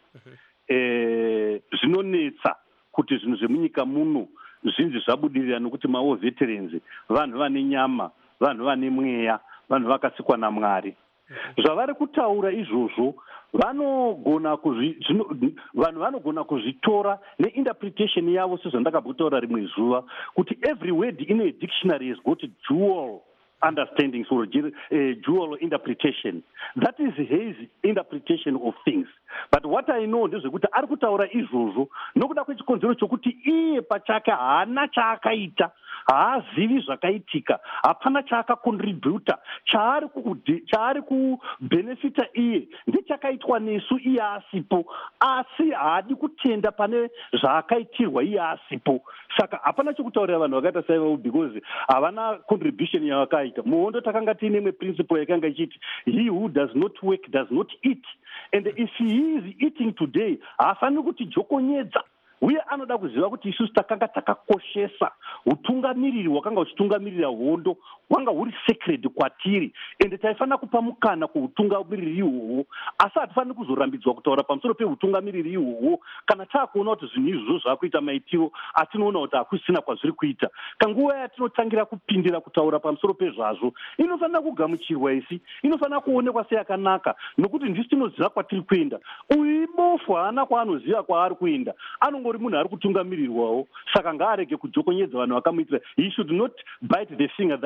zvinonetsa kuti zvinhu zvemunyika muno zvinji zvabudirira nokuti mawo veterans vanhu vane nyama, vanhu vane mweya, vanhu vakasikwa naMwari. Zvavari kutaura izvozvo vanhu vanogona kuzvitora neinterpretation yavo sezvandakabutaura rimwe zuva kuti every word in a dictionary has got dual understandings or dual interpretation. That is his interpretation of things. But what I know ndezvekuti ari kutaura izvozvo nokuda kwechikonzero chokuti iye pachake haana chaakaita, haazivi zvakaitika, hapana chaakakontributa, chaari kubhenefita iye ndechakaitwa nesu iye asipo, asi haadi kutenda pane zvaakaitirwa iye asipo. Saka hapana chokutaurira vanhu vakaita saivavo because havana contribution yavakaita. Muhondo takanga tiine imwe principle yakanga ichiti he who does not work does not eat, and if he is eating today haafaniri kutijokonyedza. Uye anoda kuziva kuti isusu takanga takakoshesa utungamiriri hwakanga huchitungamirira hondo hwanga huri sacred kwatiri, ende taifanira kupa mukana kuutungamiriri ihwohwo, asi hatifaniri kuzorambidzwa kutaura pamusoro peutungamiriri ihwohwo kana taakuona kuti zvinhu izvozvo zvaakuita maitiro atinoona kuti hakusina kwazviri kuita. Kanguva yatinotangira kupindira kutaura pamusoro pezvazvo inofanira kugamuchirwa isi, inofanira kuonekwa seyakanaka, nokuti ndisi tinoziva kwatiri kuenda. Uyu ibofu haana kwaanoziva kwaari kuenda, anongori munhu ari kutungamirirwawo. Saka ngaarege kujokonyedza vanhu vakamuitira. He should not bite the finger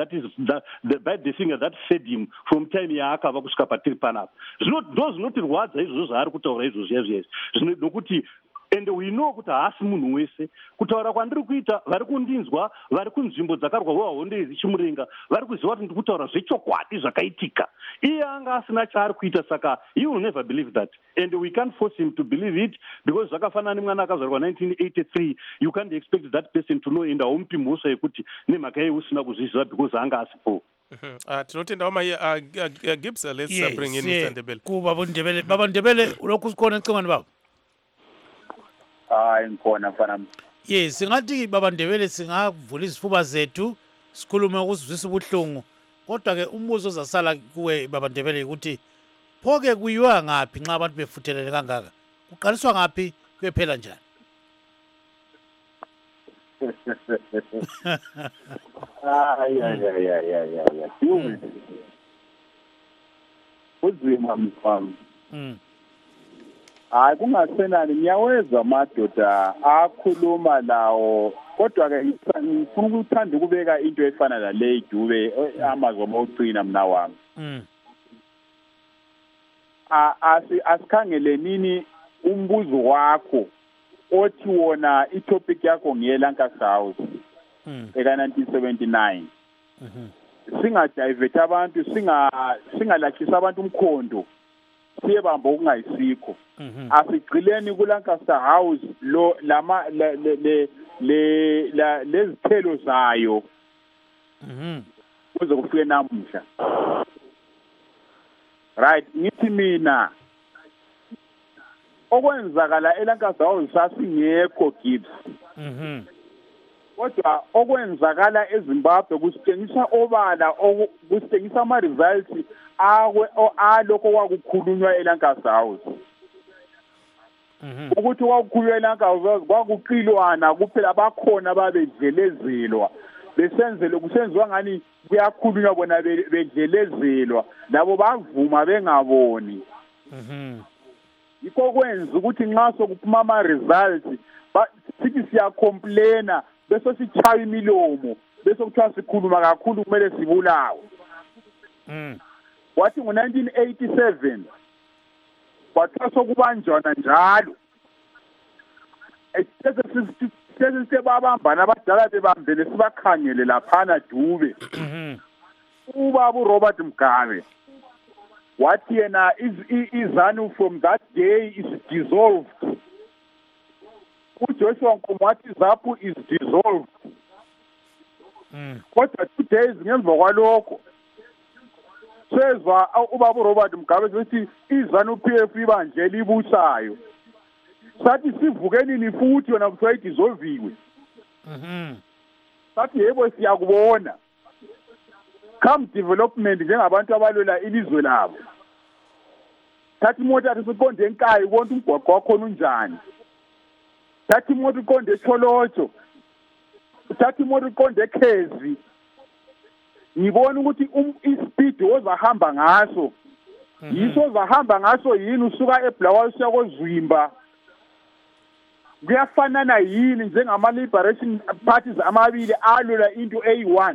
that fed him from time yaakava kusvika patiri panapa. Ndo zvinotirwadza izvozvo zvaari kutaura izvozvo nokuti and we know kuti haasi munhu wese. Kutaura kwandiri kuita vari kundinzwa, vari kunzvimbo dzakarwa hondo ichimurenga, vari kuziva kuti ndiri kutaura zvechokwadi zvakaitika. Iye anga asina chaari kuita, saka he will never believe that, and we can't force him to believe it because zvakafanana nemwana akazvarwa 1983. You can't expect that person to know, and haumupi mhosva yekuti nemhaka yeye usina kuzviziva because anga asipo.
Tinotenda vamaiya. Gibbs, let's bring in Mr. Ndebele.
Baba Ndebele, ulokhu sikhona ecingweni baba?
Hayi ngikhona mfana.
Yes, singathi Baba Ndebele singavula izifuba zethu sikhulume ukuzwisa ubuhlungu. Kodwa ke umbuzo ozasala kuwe Baba Ndebele ukuthi phoke kuyiwa ngaphi nxa abantu befuthelene kangaka? Kuqaliswa ngaphi kuyephela njani?
Uzima mfana. Hayi kungasenani, ngiyawezwa amadoda akhuluma lawo, kodwa-ke ngifuna ukuthanda ukubeka into efana nale idube amazwi omawugcina mna wami. Asikhangelenini umbuzo wakho othi wona itopic yakho ngiyeLancaster House eka-1979. Singadivert abantu, singalahlisa abantu umkhondo, siyebamba okungayisikho. Asigqileni kuLancaster House lezithelo zayo kuze kufike namuhla. Right, ngithi mina okwenzakala eLancaster House sasingekho Gibbs. Kodwa okwenzakala eZimbabwe kusitshengisa obala, kusitshengisa ama-results alokho kwakukhulunywa eLancaster House. Ukuthi kwakukhulunywa eLancaster House kwakuqilwana kuphela, bakhona babedlelezelwa, kusenziwa ngani kuyakhulunywa bona bedlelezelwa, labo bavuma bengaboni. Yikho kwenza ukuthi nxa sokuphuma ama-results sithi siyacomplaina bese sichaya imilomo bese kuthiwa sikhuluma kakhulu kumele sibulawe. Wathi ngo-1987 kwathiwa sokubanjwana njalo. Sesebabambana abadala bebambele sibakhangele laphana Dube. Ubaba uRobert Mugabe wathi yena iZANU from that day is dissolved. uJoshua Nkomo wathi ZAPU is dissolved. Kodwa 2 days ngemva kwalokho sezwa ubaba uRobert Mugabe ukuthi iZANU PF ibanje libusayo. Sathi sivukeni ni futhi yona kuthiwa idissolviwe. Sathi yebo siyakubona. Come development njengabantu abalwela ilizwe labo. Sathi imoto athi siqonde eNkayi konke umgwaqo wakhona unjani. Sathi imoto iqonde eCholotsho. Sathi imoto iqonde eKhezi. Ngibona ukuthi ispeed ozahamba ngaso yiso ozahamba ngaso yini usuka eBulawayo usiya koZwimba. Kuyafanana yini njengama liberation parties amabili alwela into A1.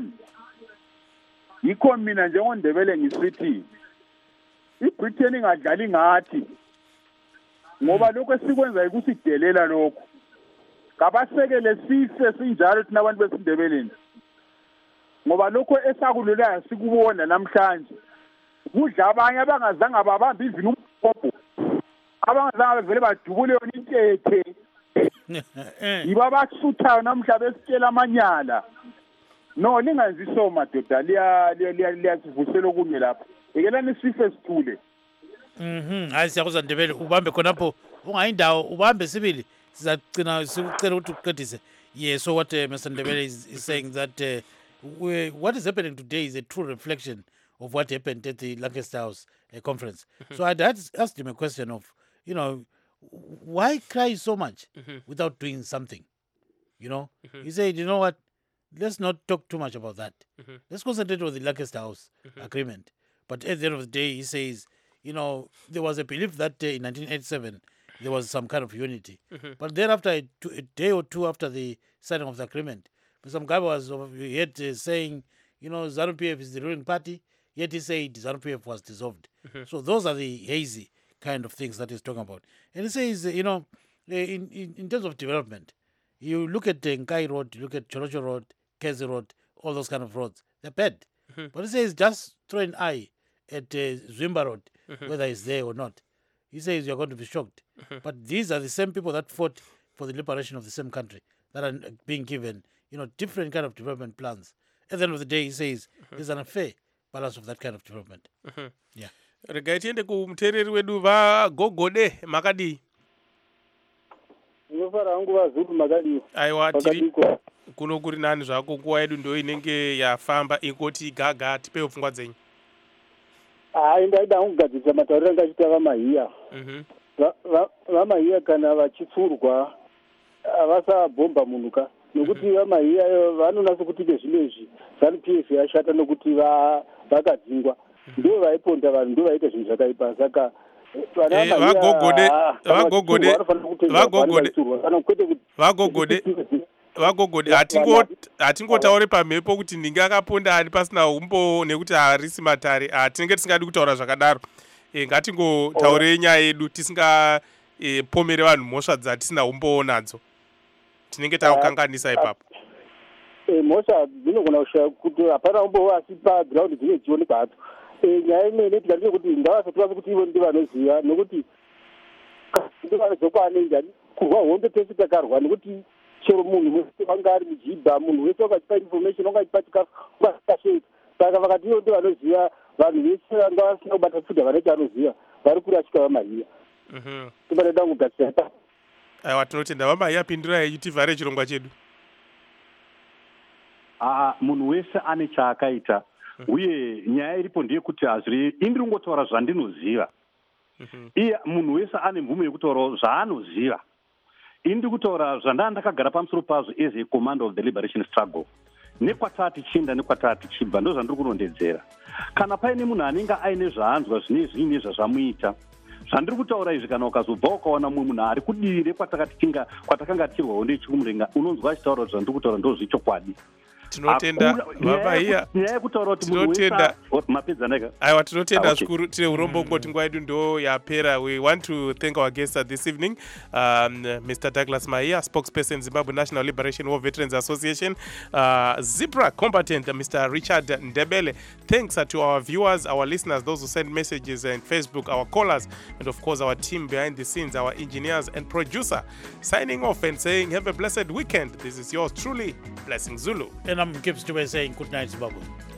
Yikho mina njengoNdebele ngisithi iBritain ingadlali ngathi ngoba lokho esikwenza ukusidelela lokho. Kabasekele sife sinjalo thina abantu besindebeleni. Ngoba lokho esakululayo sikubona namhlanje. Kudla abanye abangazange babamba ivini umphobo. Abangazange bevele badubule yona intethe. Yiba basuthayo namhla besitshela amanyala. No lingenzi so madoda liyasivusela okunye lapha. Ekelani sife sithule.
Hayi siyakuza Ndebele ubambe khonapho ungayindawo ubambe sibili sizagcina sikucela ukuthi uqedise. Yes, so what Mr. Ndebele is saying that what is happening today is a true reflection of what happened at the Lancaster House conference. So I'd asked him a question of, why cry so much without doing something? He said, you know what, let's not talk too much about that. Let's concentrate on the Lancaster House agreement. But at the end of the day, he says, there was a belief that in 1987, there was some kind of unity. But then after a day or two after the signing of the agreement, Mr. Mugabe was yet saying, ZANU-PF is the ruling party, yet he said ZANU-PF was dissolved. So those are the hazy kind of things that he's talking about. And he says, in terms of development, you look at Nkai Road, you look at Cholocho Road, Kezi Road, all those kind of roads, they're bad. But he says, just throw an eye at Zwimba Road, whether it's there or not. He says you're going to be shocked. But these are the same people that fought for the liberation of the same country that are being given, different kind of development plans. At the end of the day, he says there's an unfair balance of that kind of development. Yeah.
Rega tiende kumtereri wedu Gogode makadi.
Nofara hangu vazuru makadi.
Aiwa tiri kuno kuri nani zvako kuwa yedu ndo inenge yafamba ingoti gaga tipewo pfungwa dzenyu.
Ndaida kugadzirisa matauriro angachita vamahiya. Vamahiya kana vachitsurwa havasabhomba munhuka. Nokuti vamahiya vanonasa kutike zvinezvi ZANU-PF yashata nokuti vakadzingwa. Ndo vaiponda vanhu, ndo vaita zvinhu zvakaipa. Saka
Vagogode hatingotaure pamhepo kuti ndinge akaponda ani pasina umbo nekuti harisi matare. Tinenge tisingadi kutaura zvakadaro. Ngatingotaure nyaya yedu tisingapomere vanhu mhosva dzatisina umbowo nadzo. Tinenge takukanganisa ipapo.
Mhosva dzinogona kushaya kuti hapana umbowo asi paground dzinenge dzichionekwa hadzo. Nyaya imwe tikati kuti ngavasati vasi kuti ivo ndi vanoziva nokuti ndivanozokwani njani kurwa hondo tese takarwa nokuti chero munhu wese wanga ari mujibha munhu wese wakachipa information wanga achipa chikafu vakasheka. Saka vakati ivo ndi vanoziva vanhu vese vanga vasina kubata pfudha vanoti vanoziva vari kurashika vamahiya. Tinoda kugadzira.
Aiwa tinotenda vamahiya pindurai ichitivhare chirongwa chedu.
Munhu wese ane chaakaita. Uye nyaya iripo ndeyekuti hazviri indiri kungotaura zvandinoziva. Iye munhu wese ane mvumo yekutaura zvaanoziva. Indiri kutaura zvandakagara pamusoro pazvo as a commander of the liberation struggle. Nekwatati chinda nekwatati chibva ndo zvandiri kunondedzera. Kana paine munhu anenge aine zvaanzwa zviine zvazvamuita. Zvandiri kutaura izvi kana ukazobva ukaona mumwe munhu ari kudire kwatakanga tichirwa hondo yechikumurenga unonzwa achitaura zvandiri kutaura ndozvechokwadi.
tinotenda baba iya
nyaya yekutaura kuti munhu
tinotenda
mapedza neka
aiwa tinotenda
Okay.
zvikuru tine urombo kungoti nguva yedu ndo yapera. We want to thank our guests this evening, Mr. Douglas Maia, spokesperson Zimbabwe National Liberation War Veterans Association, Zipra combatant Mr. Richard Ndebele. Thanks to our viewers, our listeners, those who send messages on Facebook, our callers, and of course our team behind the scenes, our engineers and producer. Signing off and saying have a blessed weekend. This is yours truly, Blessing Zulu.
And I'm Gibbs to saying good night, Zimbabwe.